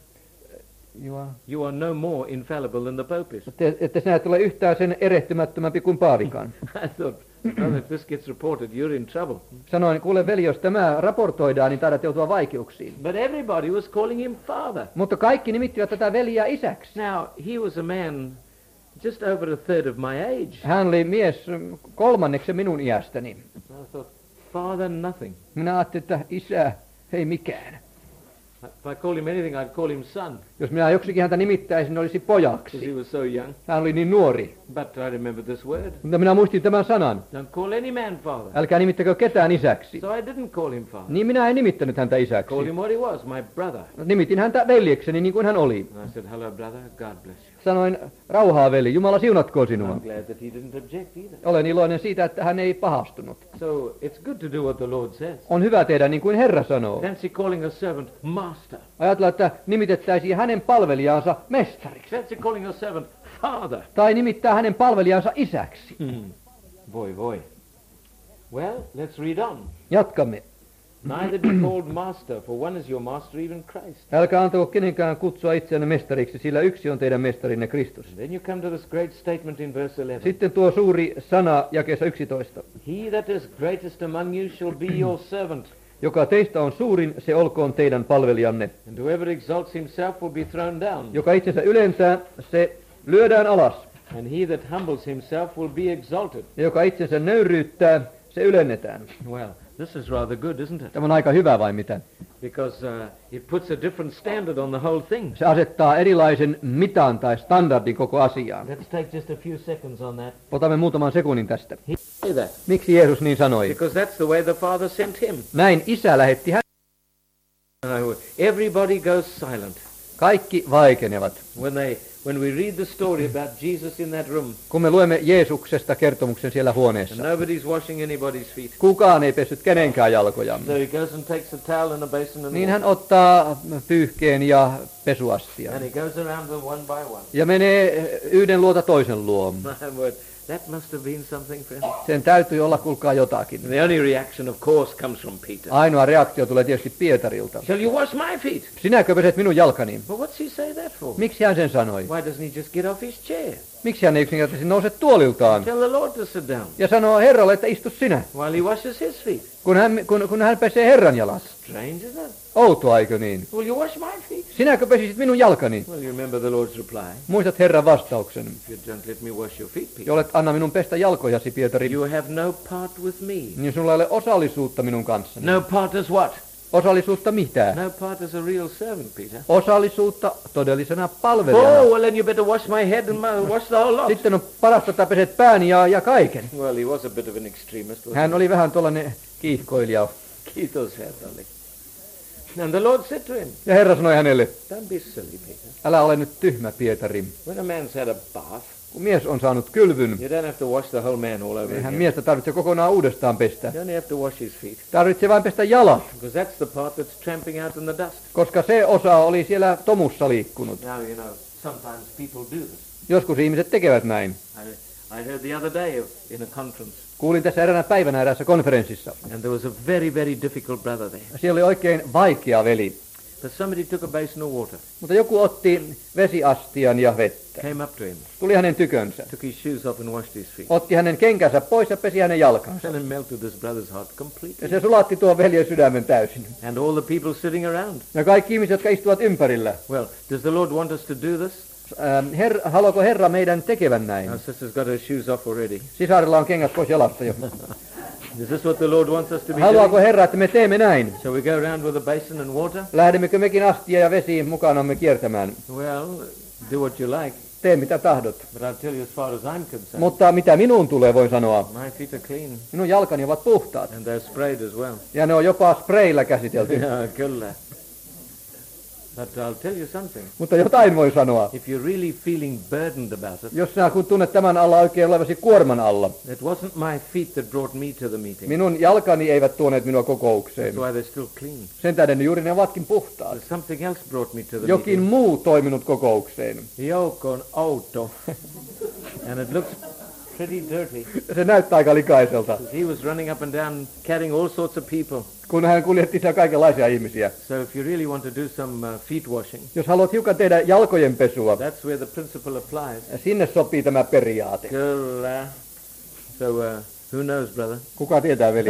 You are no more infallible than the Pope is. että, että sinä et ole yhtään sen erehtymättömämpi kuin paavikaan. I thought, brother, if this gets reported, you're in trouble. Sanoin, kuule veli, jos tämä raportoidaan, niin taidat joutua vaikeuksiin. But everybody was calling him father. Mutta kaikki nimittivät tätä veliä isäksi. Now, he was a man just over a third of my age. Hän oli mies kolmanneksi minun iästäni. I thought, father nothing. Minä ajattelin, että isä, ei mikään. If I called him anything, I'd call him son, Jos minä joksikin häntä nimittäisin, niin olisi because he pojaksi. was so young. Hän oli niin nuori. But I remember this word. Mutta minä muistin tämän sanan. Don't call any man father. Älkää nimittäkö ketään isäksi. So I didn't call him father. Niin minä en nimittänyt häntä isäksi. Called him what he was, my brother. Nimitin häntä veljekseni niin kuin hän oli. And I said, hello, brother. God bless you. Sanoin, rauhaa veli, Jumala siunatkoon I'm sinua. glad that he didn't object either. Olen iloinen siitä, että hän ei pahastunut. So it's good to do what the Lord says. On hyvä tehdä niin kuin Herra sanoo. Fancy calling a servant master. Ajatella, että nimitettäisiin hänen palvelijaansa mestariksi. Fancy calling a servant father. Tai nimittää hänen palvelijansa isäksi. Hmm. Voi voi. Well, let's read on. Jatkamme. Neither be called master, for one is your master, even Christ. Älkää antako kenenkään kutsua itseänne mestariksi, sillä yksi on teidän mestarinne Kristus. And then you come to this great statement in verse eleven. Sitten tuo suuri sana jakeessa yksitoista. He that is greatest among you shall be your servant. Joka teistä on suurin, se olkoon teidän palvelijanne. And whoever exalts himself will be thrown down. Joka itsensä ylentää, se lyödään alas. And he that humbles himself will be exalted. Ja joka itsensä nöyryyttää, se ylennetään. Well, this is rather good, isn't it? Tämä on aika hyvä vai mitä? Because uh, it puts a different standard on the whole thing. Se asettaa erilaisen mitan tai standardin koko asiaan. Let's take just a few seconds on that. Otamme muutaman sekunnin tästä. He say that Miksi Jeesus niin sanoi? because that's the way the Father sent him. Näin isä lähetti hän. Uh, everybody goes silent Kaikki vaikenevat. when they when we read the story about Jesus in that room. Kun me luemme Jeesuksesta kertomuksen siellä And huoneessa. nobody's washing anybody's feet. Kukaan ei pessyt kenenkään jalkoja. So he goes and takes a towel and a basin and, Niin hän ottaa pyyhkeen ja pesuastian. and he goes around them one by one. Ja menee yhden luota toisen luo. My word, that must have been something, friend. Sen täytyy olla kuulkaa jotakin. The only reaction, of course, comes from Peter. Ainoa reaktio tulee tietysti Pietarilta. Shall you wash my feet? Sinäkö peset minun jalkani? But what's he say that for? Miksi hän sen sanoi? Why doesn't he just get off his chair? Miksi hän ei yksinkertaisesti nouse tuoliltaan? Tell the Lord to sit down Ja sanoo Herralle, että istu sinä, while he washes his feet. kun hän, kun, kun hän pesee Herran jalat. Strange, isn't it? Outoa, eikö niin? Will you wash my feet? Sinäkö pesisit minun jalkani? Well, you remember the Lord's reply. Muistat Herran vastauksen. If you don't let me wash your feet, Peter, Jolet anna minun pestä jalkojasi, Pietari. you have no part with me. Niin sulla ei ole osallisuutta minun kanssani. No part as what? Osallisuutta mitä? No part as a real servant, Peter. Osallisuutta todellisena palvelijana. Oh, well then you better wash my head and my, wash the whole lot. Sitten on parasta, että peset pääni ja, ja kaiken. Well, he was a bit of an extremist, wasn't Hän oli vähän tuollainen kiihkoilija. he? Kiitos, Herralle. And the Lord said to him, Ja Herra sanoi hänelle, don't be silly, Peter. älä ole nyt tyhmä, Pietari. When a man's had a bath, Kun mies on saanut kylvyn, you don't have to wash the whole man all over eihän again. miestä tarvitse kokonaan uudestaan pestä. You only have to wash his feet. Tarvitsee vain pestä jalat, Because that's the part that's tramping out in the dust. koska se osa oli siellä tomussa liikkunut. Now, you know, sometimes people do this. Joskus ihmiset tekevät näin. I, I heard the other day in a conference, Kuulin tässä eräänä päivänä eräässä konferenssissa. and there was a very, very difficult brother there. Siellä oli oikein vaikea veli. But somebody took a basin of water, Mutta joku otti vesiastian ja vettä. came up to him, Tuli hänen tykönsä. took his shoes off and washed his feet. Otti hänen kenkänsä pois ja pesi hänen jalkansa. And it melted this brother's heart Ja completely. se sulatti tuon veljen sydämen täysin. And all the people sitting around. Ja kaikki ihmiset, jotka istuvat ympärillä. Well, does the Lord want us to do this? Ähm, her, haluaako Herra meidän tekevän näin? Our sister's got her shoes off already. Sisarilla on kengät pois jalasta jo. Is this what the Lord wants us to be Haluaako doing? Herra, että me teemme näin? Shall we go around with a basin and water? Lähdemmekö mekin astia ja vesi mukanamme kiertämään? Well, do what you like. Tee mitä tahdot. But I'll tell you as far as I'm concerned, Mutta mitä minuun tulee, voin sanoa. my feet are clean. Minun jalkani ovat puhtaat. And they're sprayed as well. Ja ne on jopa spreillä käsitelty. Yeah, kyllä. But I'll tell you something. Mutta jotain voi sanoa. If you're really feeling burdened about it, Jos sinä kun tunnet tämän alla oikein olevasi kuorman alla. it wasn't my feet that brought me to the meeting. Minun jalkani eivät tuoneet minua That's kokoukseen. why they're still clean. Sen tähden juuri ne ovatkin puhtaat. There's something else brought me to the Jokin meeting. muu toiminut kokoukseen. Joukko on auto. And it looks pretty dirty. Se näyttää aika likaiselta, He was running up and down, carrying all sorts of people. kun hän kuljetti siellä kaikenlaisia ihmisiä. So if you really want to do some uh, feet washing, Jos haluat hiukan tehdä jalkojen pesua, that's where the principle applies. sinne sopii tämä periaate. Kyllä. So uh, who knows, brother? Kuka tietää, veli?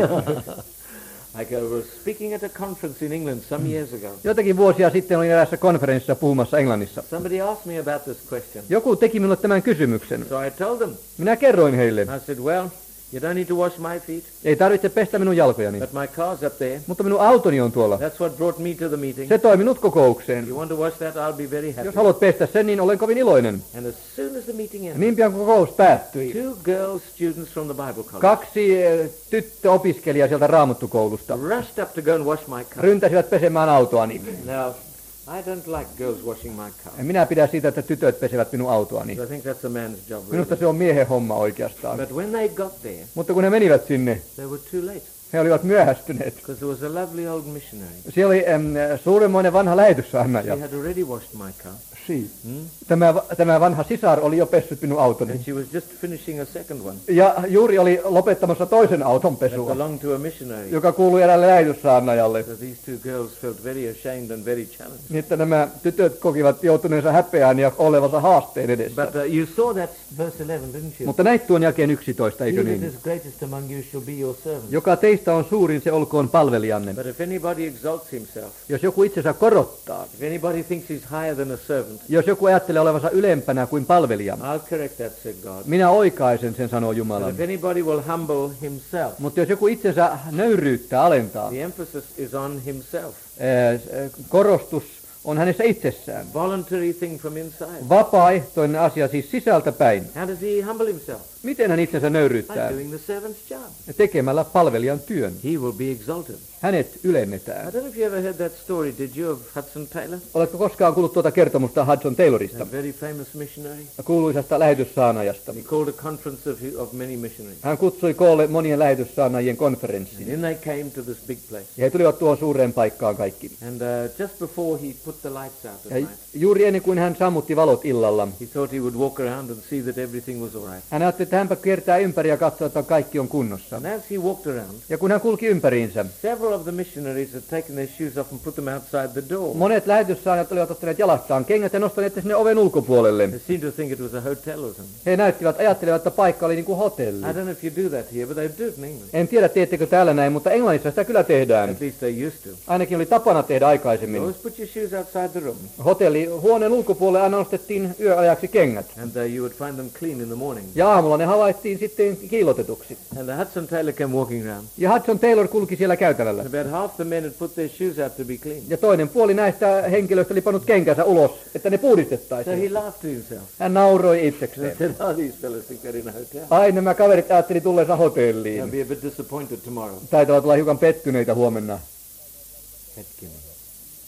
I was speaking at a conference in England some years ago. Jotakin vuosia sitten olin eräässä konferenssissa puhumassa Englannissa. Somebody asked me about this question. Joku teki minulle tämän kysymyksen. So I told them. Minä kerroin heille, I said, well, you don't need to wash my feet, ei tarvitse pestä minun jalkojani, but my car's up there. mutta minun autoni on tuolla. That's what brought me to the meeting. Se toi minut kokoukseen. You want to wash that, I'll be very happy. Jos haluat pestä sen, niin olen kovin iloinen. And as soon as the meeting Ja ended, niin pian kun kokous päättyi, two girl students from the Bible college kaksi eh, tyttöopiskelijaa sieltä Raamattukoulusta rushed up to go and wash my car. ryntäsivät pesemään autoani. Now, I don't like girls washing my car. En minä pidä siitä, että tytöt pesevät minun autoani. I think that's a man's job. Minusta Really. se on miehen homma oikeastaan. But when they got there, Mutta kun ne menivät sinne, they were too late he olivat myöhästyneet. because there was a lovely old missionary. Siellä oli em, suuremmoinen vanha lähetyssaarnaaja. She had already washed my car. Hmm? Tämä, tämä vanha sisar oli jo pessyt minun And autoni. she was just finishing a second one Ja juuri oli lopettamassa toisen auton that pesua, belonged to a missionary. joka kuului eräälle lähetyssaarnaajalle. So these two girls felt very ashamed and very challenged. Niin että nämä tytöt kokivat joutuneensa häpeään ja olevansa haasteen edessä. But uh, you saw that verse eleven, didn't you? Mutta näit tuon jälkeen yksitoista, He eikö that niin? is greatest among you shall be your servant. Joka teistä on suurin, se olkoon palvelijanne. But if anybody exalts himself, Jos joku itsensä korottaa, if anybody thinks he's higher than a servant, jos joku ajattelee olevansa ylempänä kuin palvelija, I'll correct that, said God. minä oikaisen sen, sanoo But Jumala. if anybody will humble himself, Mutta jos joku itsensä nöyryyttää, alentaa, the emphasis is on himself. ää, korostus on hänessä itsessään. Voluntary thing from inside. Vapaaehtoinen asia siis sisältä päin. How does he humble himself? Miten hän itsensä nöyryyttää? By doing the servant's job. Tekemällä palvelijan työn. He will be exalted. Hänet I ylennetään. don't know if you ever heard that story, did you, of Hudson Taylor? Oletko koskaan kuullut tuota kertomusta Hudson Taylorista, A very famous missionary. kuuluisasta lähetyssaanajasta? He called a conference of, of many missionaries. Hän kutsui koolle monien lähetyssaanajien And konferenssiin. then they came to this big place. Ja he tulivat tuohon suureen paikkaan kaikki. And uh, just before he put the lights out at Ja night, juuri ennen kuin hän sammutti valot illalla, he thought he would walk around and see that everything was all right. hän ajatteli, että hänpä kiertää ympäri ja katsoo, että kaikki on kunnossa. And as he walked around, Ja kun hän kulki ympäriinsä, several of the missionaries had taken their shoes off and put them outside the door. monet lähetyssaanajat olivat ottaneet jalastaan kengät ja nostaneet ne sinne oven ulkopuolelle. They seemed to think it was a hotel or something. He näyttivät, ajattelevat, että paikka oli niin kuin hotelli. I don't know if you do that here, but they do it in England. En tiedä, teettekö täällä näin, mutta Englannissa sitä kyllä tehdään. At least they used to. Ainakin oli tapana tehdä You aikaisemmin. always put your shoes outside the room, Hotelli huoneen ulkopuolelle aina nostettiin yöajaksi kengät. and uh, you would find them clean in the morning. Ja aamulla ne havaittiin sitten kiilotetuksi. And the Hudson Taylor came walking around. Ja Hudson Taylor kulki siellä käytävällä. And about half the men had put their shoes out to be clean. Ja toinen puoli näistä henkilöistä oli pannut kenkänsä ulos, että ne So he puhdistettaisiin. laughed to himself. Hän nauroi They itsekseen. said, oh, these fellows think they're in a hotel. Ai, nämä kaverit ajatteli tulleensa They'll hotelliin. be a bit disappointed tomorrow. Taitavat olla hiukan pettyneitä huomenna. Hetkinen.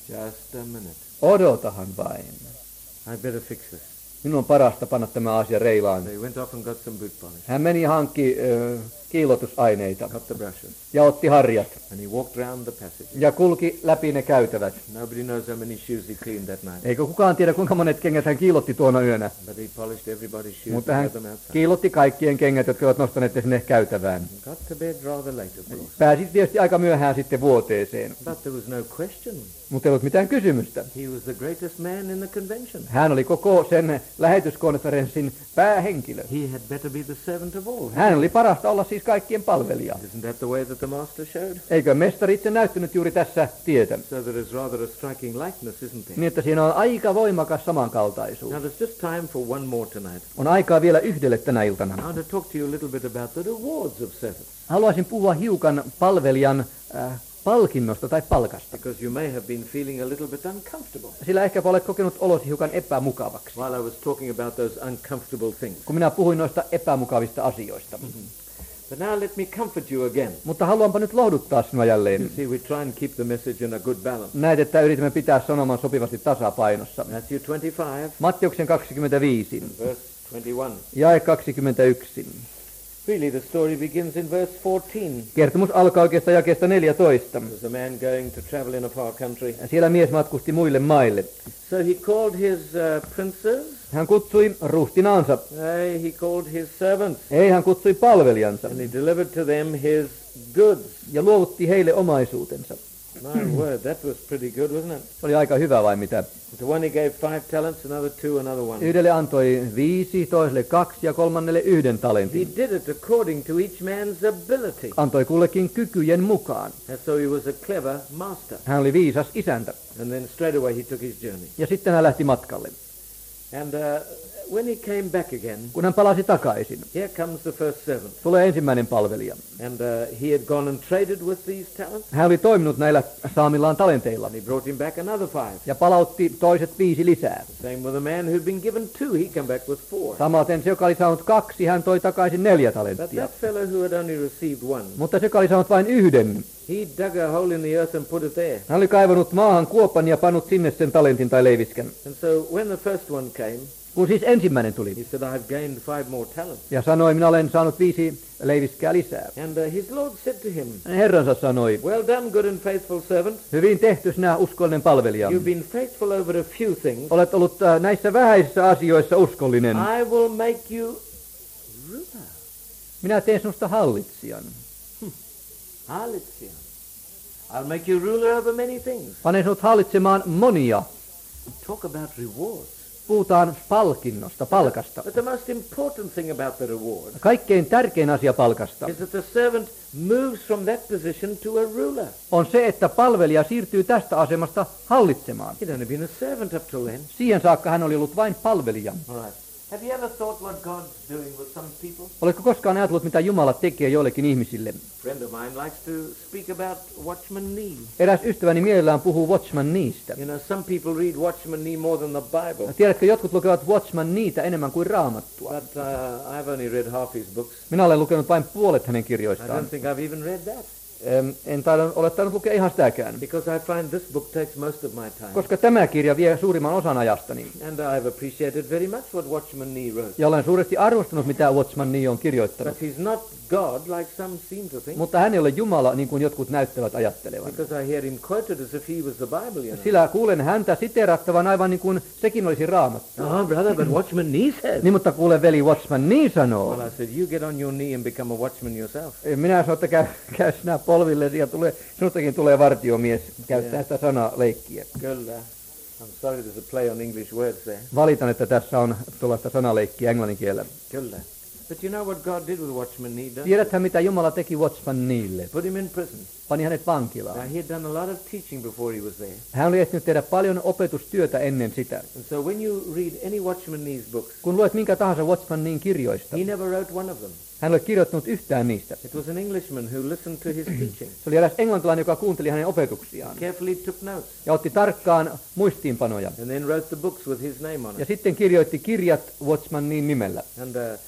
Just a minute. Odotahan vain. I better fix this. Minun on parasta panna tämä asia reilaan. So he went off and got some boot polish. Hän meni ja hankki ö, kiillotusaineita Got the brushes. ja otti harjat And he walked round the passage. ja kulki läpi ne käytävät. Nobody knows how many shoes he cleaned that night. Eikö kukaan tiedä, kuinka monet kengät hän kiillotti tuona yönä. But he polished everybody's shoes Mutta and hän had them outside. kiillotti kaikkien kengät, jotka ovat nostaneet ne sinne käytävään. Got to bed rather late, of course. Pääsi tietysti aika myöhään sitten vuoteeseen, But there was no question. mutta ei ollut mitään kysymystä. He was the greatest man in the convention. Hän oli koko sen lähetyskonferenssin päähenkilö. He had better be the servant of all. Hän oli parasta olla siis kaikkien palvelija. Isn't that the way that the master showed? Eikö mestari itse näyttänyt juuri tässä tietä? So there is rather a striking likeness, isn't there? Niin, että siinä on aika voimakas samankaltaisuus. Now there's just time for one more tonight. On aikaa vielä yhdelle tänä iltana. I want to talk to you a little bit about the rewards of service. Haluaisin puhua hiukan palvelijan äh, palkinnosta tai palkasta. Because you may have been feeling a little bit uncomfortable Sillä ehkä olet kokenut olosi hiukan epämukavaksi, while I was talking about those uncomfortable things. kun minä puhuin noista epämukavista asioista. But now let me comfort you again. Mutta haluanpa nyt lohduttaa sinua You jälleen. see, we try and keep the message in a good balance. Näet, että yritämme pitää sanoman sopivasti tasapainossa. Matthew twenty-five, Matteuksen kaksikymmentäviisi, verse twenty-one. jae kaksikymmentäyksi. Really, the story begins in verse fourteen. Kertomus alkaa oikeastaan jakeesta neljätoista. There's a man going to travel in a far country. Siellä mies matkusti muille maille. So he called his uh, princes. Hän kutsui ruhtinaansa. Hey, he called his servants. Ei, hän kutsui palvelijansa And he delivered to them his goods. ja luovutti heille omaisuutensa. My word, that was pretty good, wasn't it? Se oli aika hyvä vai mitä? To one he gave five talents, another two, another one. Yhdelle antoi viisi, toiselle kaksi ja kolmannelle yhden He talentin. did it according to each man's ability. Antoi kullekin kykyjen mukaan. And so he was a clever master. Hän oli viisas isäntä. And then straight away he took his journey. Ja sitten hän lähti matkalle. And uh, when he came back again, Kun hän palasi takaisin, here comes the first servant. tulee ensimmäinen palvelija. And uh, he had gone and traded with these talents. Hän oli toiminut näillä saamillaan talenteilla And he brought him back another five. ja palautti toiset viisi lisää. Same with the man who'd been given two, he came back with four. Samaten se, joka oli saanut kaksi, hän toi takaisin neljä But talenttia. that fellow who had only received one, Mutta se, joka oli saanut vain yhden, he dug a hole in the earth and put it there. hän oli kaivannut maahan kuopan ja pannut sinne sen talentin tai leiviskän. And so when the first one came, Kun siis ensimmäinen tuli he said, I've gained five more talents. ja sanoi, minä olen saanut viisi leiviskää lisää. And uh, his Lord said to him, Herransa sanoi, well done, good and faithful servant. hyvin tehty sinä uskollinen palvelija. You've been faithful over a few things. Olet ollut äh, näissä vähäisissä asioissa uskollinen. I will make you ruler. Minä teen sinusta hallitsijan. Hallitsijan. I'll make you ruler over many things. Panen sinut hallitsemaan monia. Talk about rewards. Puhutaan palkinnosta, palkasta. But the most important thing about the reward Kaikkein tärkein asia palkasta is that the servant moves from that position to a ruler. on se, että palvelija siirtyy tästä asemasta hallitsemaan. He'd only been a servant up till then. Siihen saakka hän oli ollut vain palvelija. All right. Have you ever thought what God's doing with some people? Oletko koskaan ajatellut, mitä Jumala tekee joillekin ihmisille? A friend of mine likes to speak about Watchman Nee. Eräs ystäväni mielellään puhuu Watchman Neestä. You know, some people read Watchman Nee more than the Bible. Tiedätkö, jotkut lukevat Watchman Neetä enemmän kuin Raamattua. But uh, I've only read half his books. Minä olen lukenut vain puolet hänen I kirjoistaan. don't think I've even read that. Em, En taida, ole tainnut lukea ihan sitäkään, Because I find this book takes most of my time. koska tämä kirja vie suurimman osan ajastani. And I've appreciated very much what Watchman Nee wrote. Ja olen suuresti arvostanut, mitä Watchman Nee on kirjoittanut. But he's not God like some seem to think. Mutta hän ei ole Jumala, niin kuin jotkut näyttävät ajattelevan. Because I hear him quoted as if he was the Bible, you know. Sillä kuulen häntä siterattavan aivan niin kuin sekin olisi Raamattu. Oh, brother, but Watchman Nee said. Niin, mutta kuule veli, Watchman Nee sanoo. Well, I said, you get on your knee and become a watchman yourself. Minä sanoin, että käy, käy sinä polvillesi ja tulee, sinustakin tulee vartiomies. Käyttää Yeah. sitä sanaleikkiä. Kyllä. I'm sorry there's a play on English words there. Valitan, että tässä on tuollaista sanaleikkiä englannin kielellä. Kyllä. But you know what God did with Watchman Nee, don't you? Tiedäthän, mitä Jumala teki Watchman Neelle? Put him in prison. Pani hänet vankilaan. Now, he had done a lot of teaching before he was there. Hän oli ehtinyt tehdä paljon opetustyötä ennen sitä. And so when you read any Watchman Nee's books, Kun luet minkä tahansa Watchman Neen kirjoista, he never wrote one of them. hän ei ole kirjoittanut yhtään niistä. It was an Englishman who listened to his teaching, Se oli eräs englantilainen, joka kuunteli hänen opetuksiaan carefully took notes, ja otti tarkkaan muistiinpanoja. and then wrote the books with his name on Ja it. sitten kirjoitti kirjat Watchman Neen nimellä. And uh,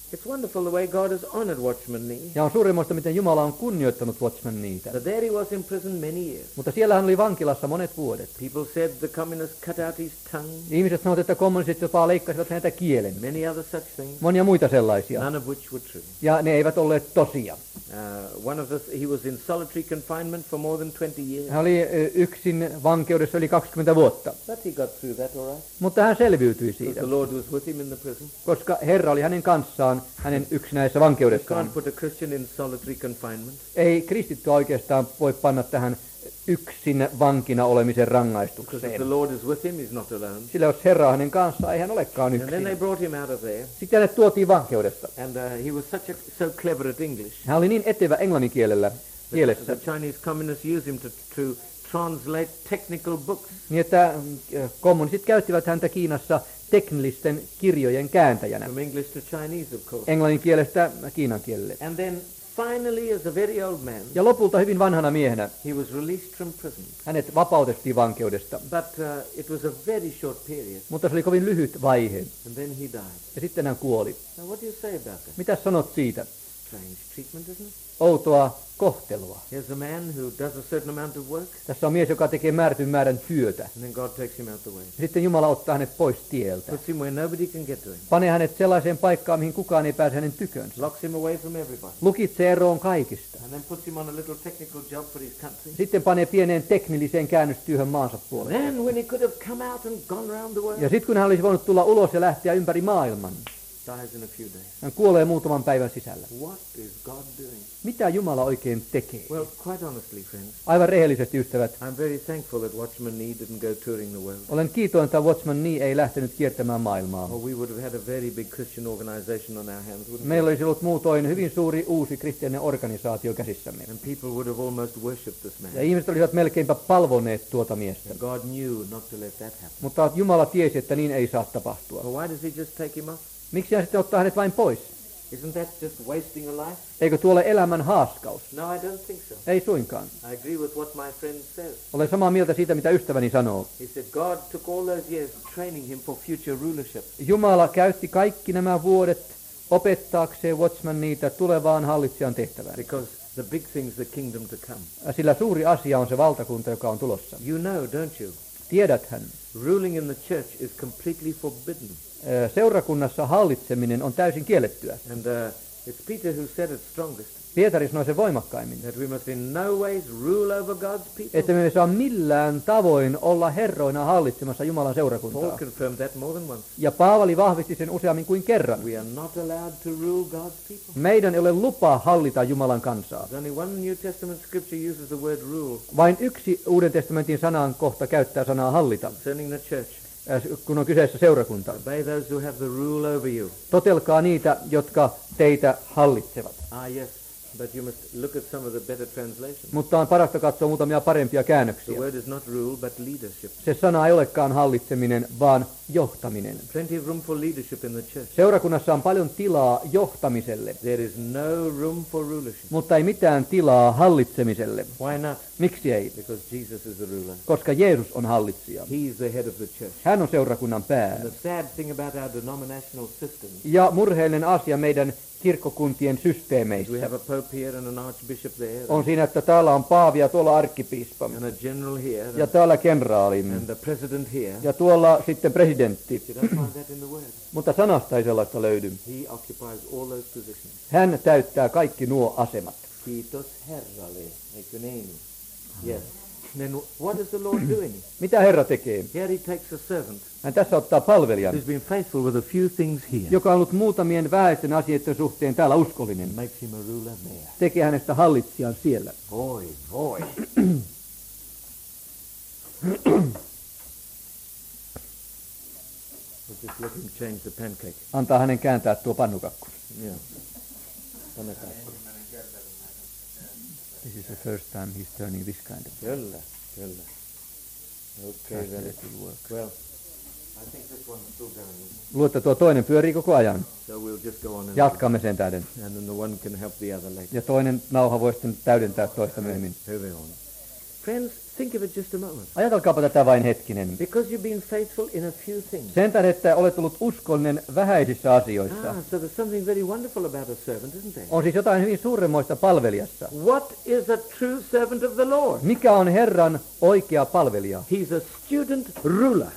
It's wonderful the way God has honored Watchman Nee. Ja on suurimmoista, miten Jumala on kunnioittanut Watchman Neetä. But there he was in prison many years. Mutta siellä hän oli vankilassa monet vuodet. People said the communists cut out his tongue. Ihmiset sanoivat, että kommunistit jopa leikkasivat häntä kielen. Many other such things. Monia muita sellaisia. None of which were true. Ja ne eivät olleet tosia. Uh, one of the, he was in solitary confinement for more than twenty years. Hän oli yksin vankeudessa yli kaksikymmentä vuotta. But he got through that all right. Mutta hän selviytyi Because siitä, the Lord was with him in the prison. koska Herra oli hänen kanssaan hänen yksinäisessä You vankeudessaan. can't put a Christian in solitary confinement. Ei kristitty oikeastaan voi panna tähän yksin vankina olemisen Because if rangaistukseen. the Lord is with him, he's not alone. Sillä jos Herra on hänen kanssaan, ei hän olekaan And then they yksin. brought him out of there. Sitten hänet tuotiin vankeudesta. And uh, he was such a, so clever at English. Hän oli niin etevä englannin kielellä, The, kielessä, the Chinese communists used him to, to translate technical books. niin että äh, kommunistit käyttivät häntä Kiinassa teknillisten kirjojen kääntäjänä. From English to Chinese, of course. Englannin kielestä kiinan kielelle. And then finally, as a very old man, Ja lopulta hyvin vanhana miehenä he was released from prison. hänet vapautettiin vankeudesta. But uh, it was a very short period. Mutta se oli kovin lyhyt vaihe. And then he died. Ja sitten hän kuoli. Now, what do you say about that? Mitä sanot siitä? Strange treatment, isn't it? Outoa kohtelua. Here's a man who does a certain amount of work, Tässä on mies, joka tekee määrätyn määrän työtä. and then God takes him out the way. Sitten Jumala ottaa hänet pois tieltä. Puts him where nobody can get to him. Panee hänet sellaiseen paikkaan, mihin kukaan ei pääse hänen tykönsä. Locks him away from everybody. Lukitsee eroon kaikista. And then puts him on a little technical job for his country. Sitten panee pieneen teknilliseen käännöstyöhön maansa puolelle. Then when he could have come out and gone around the world, Ja sitten kun hän olisi voinut tulla ulos ja lähteä ympäri maailman, dies in a few days. hän kuolee muutaman päivän sisällä. What is God doing? Mitä Jumala oikein tekee? Well, quite honestly, friends, Aivan rehellisesti, ystävät, I'm very thankful that Watchman Nee didn't go touring the world. olen kiitollinen, että Watchman Nee ei lähtenyt kiertämään maailmaa. Or we would have had a very big Christian organization on our hands, wouldn't Meillä we? olisi ollut muutoin hyvin suuri uusi kristillinen organisaatio käsissämme. And people would have almost worshipped this Ja man. ihmiset olisivat melkeinpä palvoneet tuota miestä. And God knew not to let that happen. Mutta Jumala tiesi, että niin ei saa tapahtua. Well, why does he just take him off? Miksi hän sitten ottaa hänet vain pois? Isn't that just wasting a life? Eikö tuo ole elämän haaskaus? No, I don't think so. Ei suinkaan. I agree with what my friend says. Olen samaa mieltä siitä, mitä ystäväni sanoo. He said God took all those years training him for future rulership. Jumala käytti kaikki nämä vuodet opettaakseen Watchman Neetä tulevaan hallitsijan tehtävään. Because the big thing's the kingdom to come. Sillä suuri asia on se valtakunta, joka on tulossa. You know, don't you? Tiedäthän, Ruling in the church is completely forbidden. seurakunnassa hallitseminen on täysin kiellettyä. And uh, it's Peter who said it strongest. Pietari sanoi sen voimakkaimmin, That we must in no ways rule over God's people. että me ei saa millään tavoin olla herroina hallitsemassa Jumalan Paul seurakuntaa. confirmed that more than once. Ja Paavali vahvisti sen useammin kuin kerran. We are not allowed to rule God's people. Meidän ei ole lupa hallita Jumalan kansaa. There's only one New Testament scripture uses the word rule Vain yksi Uuden testamentin sanan kohta käyttää sanaa hallita, concerning the church. äh, kun on kyseessä seurakunta. Obey those who have the rule over you. Totelkaa niitä, jotka teitä hallitsevat. Ah, yes, but you must look at some of the better translations. Mutta on parasta katsoa muutamia parempia The käännöksiä. word is not rule, but leadership. Se sana ei olekaan hallitseminen, vaan johtaminen. Plenty of room for leadership in the church. Seurakunnassa on paljon tilaa johtamiselle, There is no room for rulership. mutta ei mitään tilaa hallitsemiselle. Why not? Miksi ei? Because Jesus is the ruler. Koska Jeesus on hallitsija. He is the head of the church. Hän on seurakunnan pää. And the sad thing about our denominational system Ja murheellinen asia meidän kirkkokuntien is we systeemeissä have a pope here and an archbishop there, on siinä, että täällä on paavi ja tuolla arkkipiispa and a general here, ja täällä kenraali and the president here. ja tuolla sitten presidentti. You don't find that in the word. Mutta sanasta ei sellaista löydy. He occupies all those positions. Hän täyttää kaikki nuo asemat. Kiitos Herralle, eikö niin? Yes. Then what is the Lord doing? Mitä Herra tekee? Here he takes a servant Hän tässä ottaa palvelijan, who's been faithful with a few things here, joka on ollut muutamien vähäisten asioiden suhteen täällä uskollinen. makes him a ruler there. Tekee hänestä hallitsijan siellä. Voi, voi. We'll just let him change the pancake. Antaa hänen kääntää tuo pannukakku. Yeah. Pannukakku. This is the first time he's turning this kind of Kyllä, kyllä. Okay then. it will work. Well, I think this one is still going. Luulen, että tuo toinen pyörii koko ajan. So we'll just go on and, Jatkamme sen tähden. and then the one can help the other later. Ja toinen nauha voi sitten täydentää toista myöhemmin. Here we are. Friends, Think of it just a moment. Ajatelkaapa tätä vain hetkinen. Because you've been faithful in a few things. Sen tähden, että olet ollut uskollinen vähäisissä asioissa. Ah, so there's something very wonderful about a servant, isn't there? On siis jotain hyvin suuremmoista palvelijassa. What is a true servant of the Lord? Mikä on Herran oikea palvelija? He's a student ruler.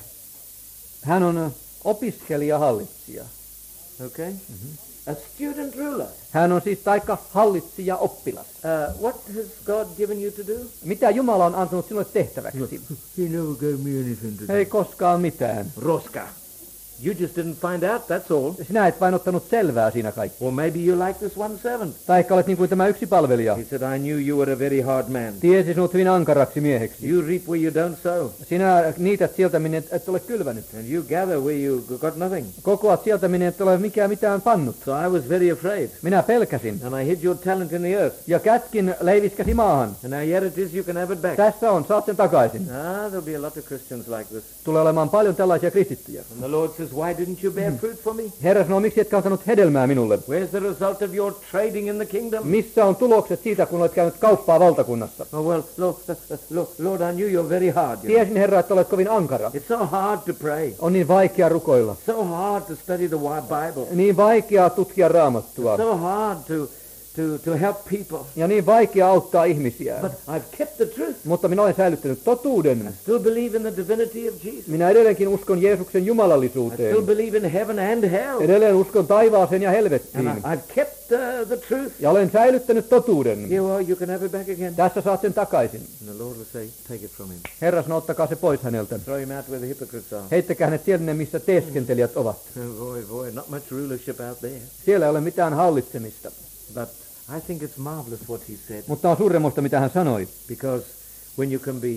Hän on opiskelija hallitsija. Okay? Mm-hmm. A student ruler. Hän on siis taikka hallitsija oppilas. Uh, what has God given you to do? Mitä Jumala on antanut sinulle tehtäväksi? He never gave me anything to do. Ei koskaan mitään. Roska. You just didn't find out, that's all. Sinä et vain ottanut selvää siinä kaikki. Or maybe you like this one servant. Tai ehkä olet niin kuin tämä yksi palvelija. He said, I knew you were a very hard man. Tiesi sinut hyvin ankaraksi mieheksi. You reap where you don't sow. Sinä niität sieltä, minne et ole kylvänyt. And you gather where you got nothing. Kokoat sieltä, minne et ole mikään mitään pannut. So I was very afraid. Minä pelkäsin. And I hid your talent in the earth. Ja kätkin leiviskäsi maahan. And now here it is, you can have it back. Tässä on, saat sen takaisin. Ah, there'll be a lot of Christians like this. Tulee olemaan paljon tällaisia kristittyjä. And the Lord says, why didn't you bear fruit for me? Herra sanoo, miksi et kantanut hedelmää minulle? Where's the result of your trading in the kingdom? Missä on tulokset siitä, kun olet käynyt kauppaa valtakunnassa? Oh, well, Lord, Lord, Lord, I knew you're very hard. You know? Tiesin, Herra, että olet kovin ankara. It's so hard to pray. On niin vaikea rukoilla. So hard to study the Bible. Niin vaikea tutkia Raamattua. So hard to, to, to help people. Ja niin vaikea auttaa ihmisiä. But I've kept the truth. Mutta minä olen säilyttänyt totuuden. I still believe in the divinity of Jesus. Minä edelleenkin uskon Jeesuksen I jumalallisuuteen. still believe in heaven and hell. Edelleen uskon taivaaseen ja helvettiin. And I, I've kept uh, the truth. Ja olen säilyttänyt totuuden. You, are, you can have it back again. Tässä saat sen takaisin. And the Lord will say, take it from him. Herra sanoo, ottakaa se pois häneltä. Throw him out where the hypocrites are. Heittäkää hänet sinne, missä teeskentelijät ovat. Oh, boy, boy, not much rulership out there. Siellä ei ole mitään hallitsemista. But I think it's marvelous what he said. Mutta on suuremmoista, mitä hän sanoi. Because when you can be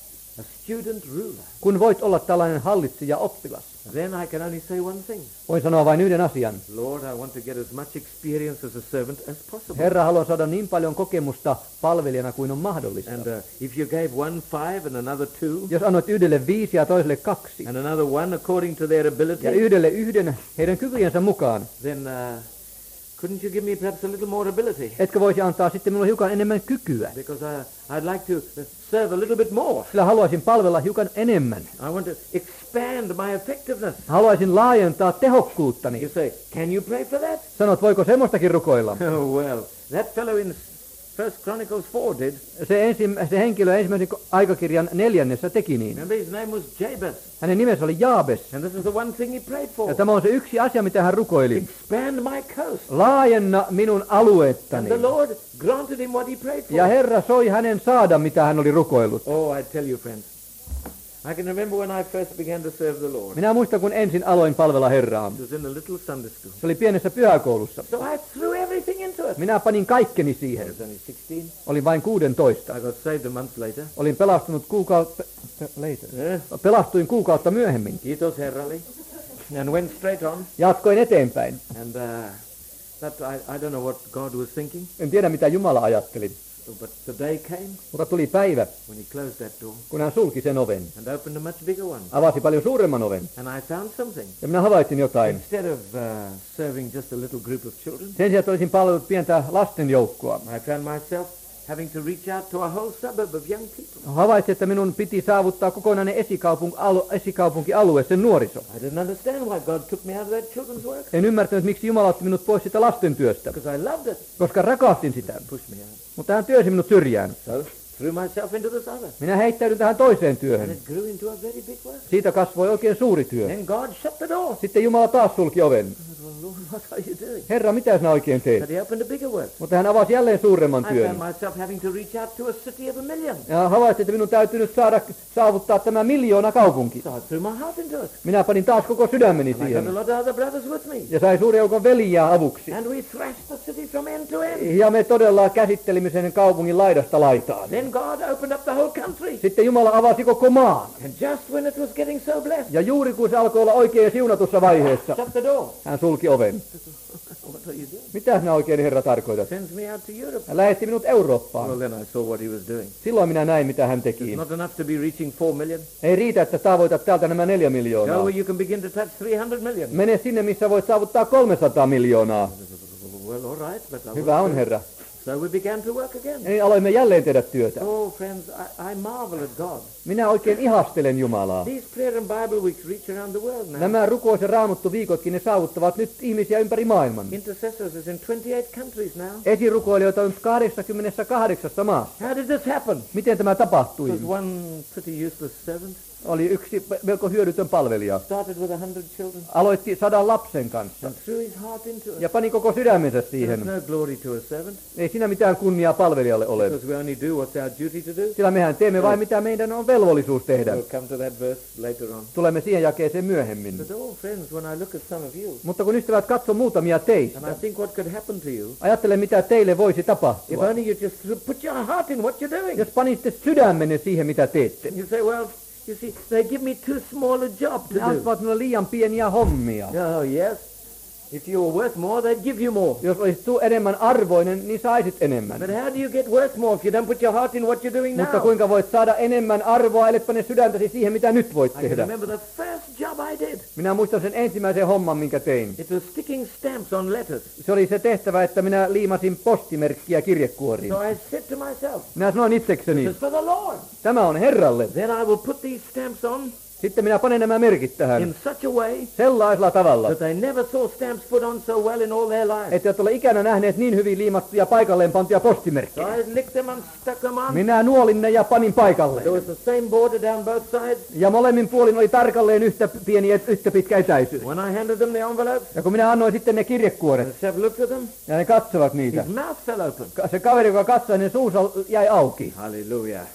a student ruler, Kun voit olla tällainen hallitsija oppilas, then I can only say one thing. voin sanoa vain yhden asian. Lord, I want to get as much experience as a servant as possible. Herra, haluan saada niin paljon kokemusta palvelijana kuin on mahdollista. And uh, if you gave one five and another two, Jos annoit yhdelle viisi ja toiselle kaksi, and another one according to their ability, ja yhdelle yhden heidän kykyjensä mukaan, then uh, couldn't you give me perhaps a little more ability? etkö voisi antaa sitten minulle hiukan enemmän kykyä? Because I, I'd like to uh, serve a little bit more. Sillä haluaisin palvella hiukan enemmän. I want to expand my effectiveness. Haluaisin laajentaa tehokkuuttani. You say, can you pray for that? Sanot, voiko semmoistakin rukoilla? Oh, well, that fellow in First Chronicles four did. Se, ensim, se henkilö ensimmäisen aikakirjan neljännessä teki niin. Remember, his name was Jabez. Hänen nimensä oli Jaabes. And this is the one thing he prayed for. Ja tämä on se yksi asia, mitä hän rukoili. Expand my coast. Laajenna minun And aluettani. the Lord granted him what he prayed for. Ja Herra soi hänen saada, mitä hän oli rukoillut. Oh, I tell you, friends. I can remember when I first began to serve the Lord. Minä muistan, kun ensin aloin palvella Herraa. It was in a little Sunday school. Se oli pienessä pyhäkoulussa. So I threw everything into it. Minä panin kaikkeni I siihen. was only sixteen. Olin vain kuudentoista. I got saved a month later. Olin pelastunut kuukautta... Later. Yeah. Pelastuin kuukautta myöhemmin. Kiitos Herralle. And went straight on. Jatkoin eteenpäin. And uh, that I, I don't know what God was thinking. En tiedä, mitä Jumala ajatteli. But the day came Mutta tuli päivä, when he closed that door kun hän sulki sen oven. and opened a much bigger one. Avasi paljon suuremman oven. And I found something. Ja minä havaitsin jotain. Instead of uh, serving just a little group of children, Sen sijaan, että olisin palvellut pientä lasten joukkoa. I found myself having to reach out to a whole suburb of young people. Havaitsin, että minun piti saavuttaa kokonainen esikaupunk, alu, esikaupunkialue, sen nuoriso. I didn't understand why God took me out of that children's work. En ymmärtänyt, miksi Jumala otti minut pois sitä lasten työstä, Because I loved it. koska rakastin sitä. Pushed me out. Mutta hän työsi minut syrjään. So threw myself into this other. Minä heittäydyn tähän toiseen And työhön. it grew into a very big work. Siitä kasvoi oikein suuri työ. Then God shut the door. Sitten Jumala taas sulki oven. I said, well, Lord, what are you doing? Herra, mitä sinä oikein teet? But he opened a bigger work. Mutta hän avasi jälleen suuremman I työn. found myself having to reach out to a city of a million. Ja havaitsin, että minun täytyy nyt saada saavuttaa tämä miljoona kaupunki. So I threw my heart into it. Minä panin taas koko sydämeni And I got a siihen. lot of other brothers with me. Ja sain suuren joukon veljiä avuksi. And we thrashed the city from end to end. Ja me todella käsittelimme sen kaupungin laidasta laitaan. Then God opened up the whole country. Sitten Jumala avasi koko maan. And just when it was getting so blessed, Ja juuri kun se alkoi olla oikein siunatussa vaiheessa, shut the door. hän sulki oven. What are you doing? Mitä sinä oikein, Herra, tarkoitat? Sends me out to Europe. Hän lähetti minut Well, Eurooppaan. then I saw what he was doing. Silloin minä näin, mitä hän It's teki. not enough to be reaching four million. Ei riitä, että tavoitat täältä nämä neljä Go miljoonaa. where you can begin to touch three hundred million. Mene sinne, missä voit saavuttaa kolmesataa miljoonaa. Well, all right, but I Hyvä on, was- Herra. So we began to work again. Ja niin aloimme jälleen tehdä työtä. Oh, friends, I, I marvel at God. Minä oikein ihastelen Jumalaa. These prayer and Bible weeks reach around the world now. Nämä rukous- ja raamattuviikotkin ne saavuttavat nyt ihmisiä ympäri maailman. Intercessors is in twenty-eight countries now. Esirukoilijoita on kahdeksankymmentäkahdeksan maassa. How did this happen? Miten tämä tapahtui? It was one pretty useless servant. Oli yksi melko hyödytön palvelija. Started with a hundred children. Aloitti sadan lapsen kanssa. And threw his heart into it. Ja pani koko sydämensä There's siihen. no glory to a servant. Ei siinä mitään kunniaa palvelijalle ole. Because we only do what's our duty to do. Sillä mehän teemme vain mitä meidän on velvollisuus tehdä. We'll come to that verse later on. Tulemme siihen jakeeseen myöhemmin. But oh, friends, when I look at some of you, Mutta kun ystävät katso muutamia and teistä, I think what could happen to you, ajattele mitä teille voisi if tapahtua. only you just put your heart in what you're doing. Jos panitte sydämenne siihen mitä teette. You say, well, you see, they give me too small a job to Ne do. antavat minulle liian pieniä hommia. Oh, yes. If you were worth more, they'd give you more. Jos olisit tu enemmän arvoinen, niin saisit enemmän. But how do you get worth more if you don't put your heart in what you're doing Mutta now? kuinka voit saada enemmän arvoa, ellet pane sydäntäsi siihen, mitä nyt voit I can tehdä? remember the first job I did. Minä muistan sen ensimmäisen homman, minkä tein. It was sticking stamps on letters. Se oli se tehtävä, että minä liimasin postimerkkiä kirjekuoriin. So I said to myself, Minä sanoin this itsekseni, is for the Lord. tämä on Herralle. Then I will put these stamps on Sitten minä panen nämä merkit tähän in such a way sellaisella tavalla, that they never saw stamps put on so well in all their lives. että et ole ikänä nähneet niin hyvin liimattuja paikalleen pantuja So postimerkkejä. I licked them and stuck them on. Minä nuolin ne ja panin paikalle. There was the same border down both sides. Ja molemmin puolin oli tarkalleen yhtä pieni, yhtä pitkä etäisyys. When I handed them the envelopes, Ja kun minä annoin sitten ne the kirjekuoret, chef looked at them, ja ne katsovat niitä, his mouth fell open. ka- se kaveri, joka katsoi, niin suunsa jäi auki. Hallelujah.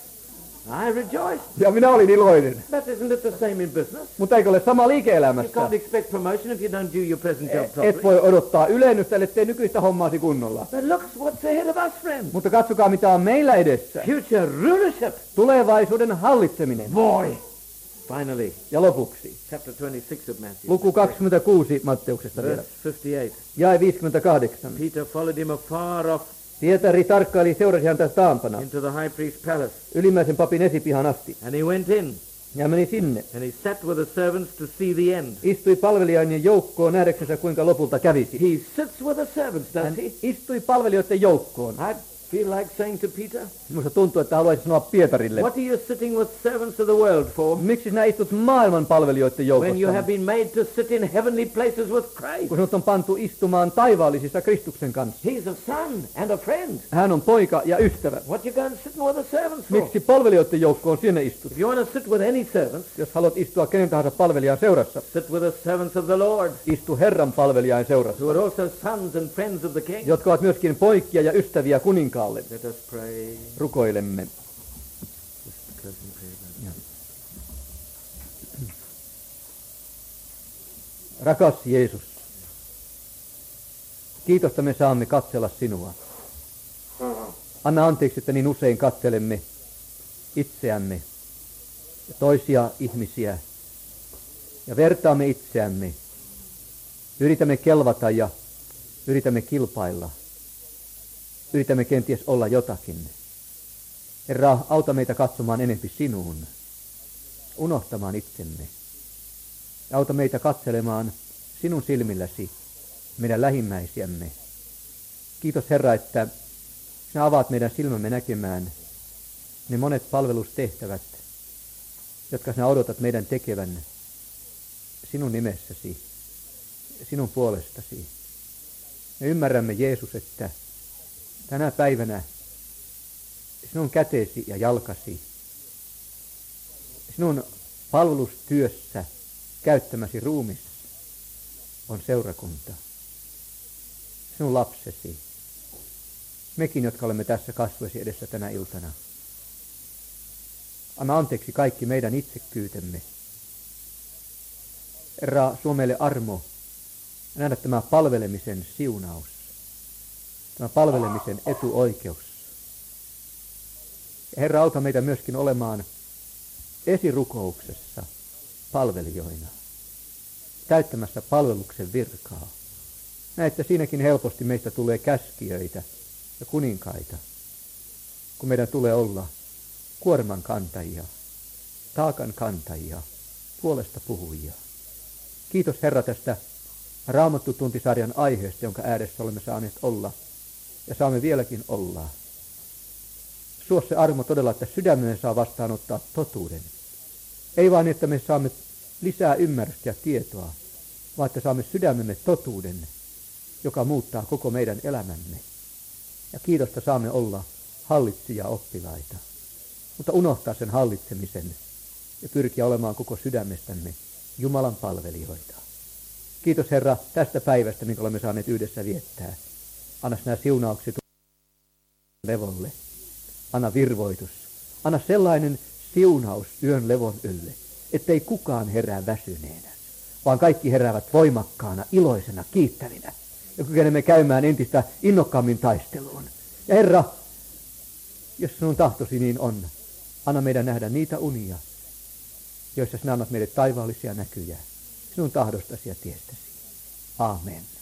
I rejoiced. Ja minä olin iloinen. But isn't it the same in business? Mutta eikö ole sama You liike-elämässä? can't expect promotion if you don't do your present job Et properly. voi odottaa ylennystä, ellei tee nykyistä hommaasi kunnolla. But look what's ahead of us, friends. Mutta katsokaa, mitä on meillä edessä. Future rulership. Tulevaisuuden hallitseminen. Boy. Finally, Ja lopuksi. chapter twenty-six of Matthew. Luku kaksikymmentäkuusi Matteuksesta vielä. Verse fifty-eight. Jae viisikymmentäkahdeksan. Peter followed him afar off Pietari tarkkaili seurasi häntä taampana, into the high priest's palace. ylimmäisen papin esipihan asti. And he went in, Ja meni sinne. and he sat with the servants to see the end. Istui palvelijainen joukkoon nähdäksensä, kuinka lopulta kävisi. He sits with the servants, does Hän he? istui palvelijoiden joukkoon. I feel like saying to Peter, Minusta tuntuu, että haluaisin sanoa Pietarille. what are you sitting with servants of the world for? Miksi sinä istut maailman palvelijoiden When you joukossa? have been made to sit in heavenly places with Christ. Kun sinut on pantu istumaan taivaallisissa Kristuksen kanssa. He's a son and a friend. Hän on poika ja ystävä. What you going sitting with the servants for? Miksi palvelijoiden joukkoon sinne istut? If you want to sit with any servants, Jos haluat istua kenen tahansa palvelijan seurassa, sit with the servants of the Lord, istu Herran palvelijain seurassa, who are also sons and friends of the King. jotka ovat myöskin poikia ja ystäviä kuninkaalle. Let us pray. Rukoilemme. Just closing prayer. Rakas Jeesus, kiitosta me saamme katsella sinua. Anna anteeksi, että niin usein katselemme itseämme ja toisia ihmisiä ja vertaamme itseämme. Yritämme kelvata ja yritämme kilpailla. Yritämme kenties olla jotakin. Herra, auta meitä katsomaan enempi sinuun, unohtamaan itsemme. Auta meitä katselemaan sinun silmilläsi meidän lähimmäisiämme. Kiitos Herra, että sinä avaat meidän silmämme näkemään ne monet palvelustehtävät, jotka sinä odotat meidän tekevän sinun nimessäsi, sinun puolestasi. Me ymmärrämme, Jeesus, että tänä päivänä sinun käteesi ja jalkasi, sinun palvelustyössä käyttämäsi ruumis on seurakunta, sinun lapsesi, mekin, jotka olemme tässä kasvoisi edessä tänä iltana. Anna anteeksi kaikki meidän itsekkyytemme. Herra, suo meille armo nähdä tämä palvelemisen siunaus, tämä palvelemisen etuoikeus. Ja Herra, auta meitä myöskin olemaan esirukouksessa palvelijoina, täyttämässä palveluksen virkaa. Näette, siinäkin helposti meistä tulee käskijöitä ja kuninkaita, kun meidän tulee olla kuorman kantajia, taakan kantajia, puolesta puhujia. Kiitos Herra tästä Raamattu-tuntisarjan aiheesta, jonka ääressä olemme saaneet olla. ja saamme vieläkin olla. Suo se armo todella, että sydämemme saa vastaanottaa totuuden. Ei vain, että me saamme lisää ymmärrystä ja tietoa, vaan että saamme sydämemme totuuden, joka muuttaa koko meidän elämämme. Ja kiitosta saamme olla hallitsija oppilaita, mutta unohtaa sen hallitsemisen ja pyrkiä olemaan koko sydämestämme Jumalan palvelijoita. Kiitos Herra tästä päivästä, minkä olemme saaneet yhdessä viettää. Anna sinä siunaukset levolle. Anna virvoitus. Anna sellainen siunaus yön levon ylle, ettei kukaan herää väsyneenä, vaan kaikki heräävät voimakkaana, iloisena, kiittävinä. Ja kykenemme käymään entistä innokkaammin taisteluun. Ja Herra, jos sinun tahtosi niin on, anna meidän nähdä niitä unia, joissa sinä annat meille taivaallisia näkyjä sinun tahdostasi ja tiestäsi. Aamen.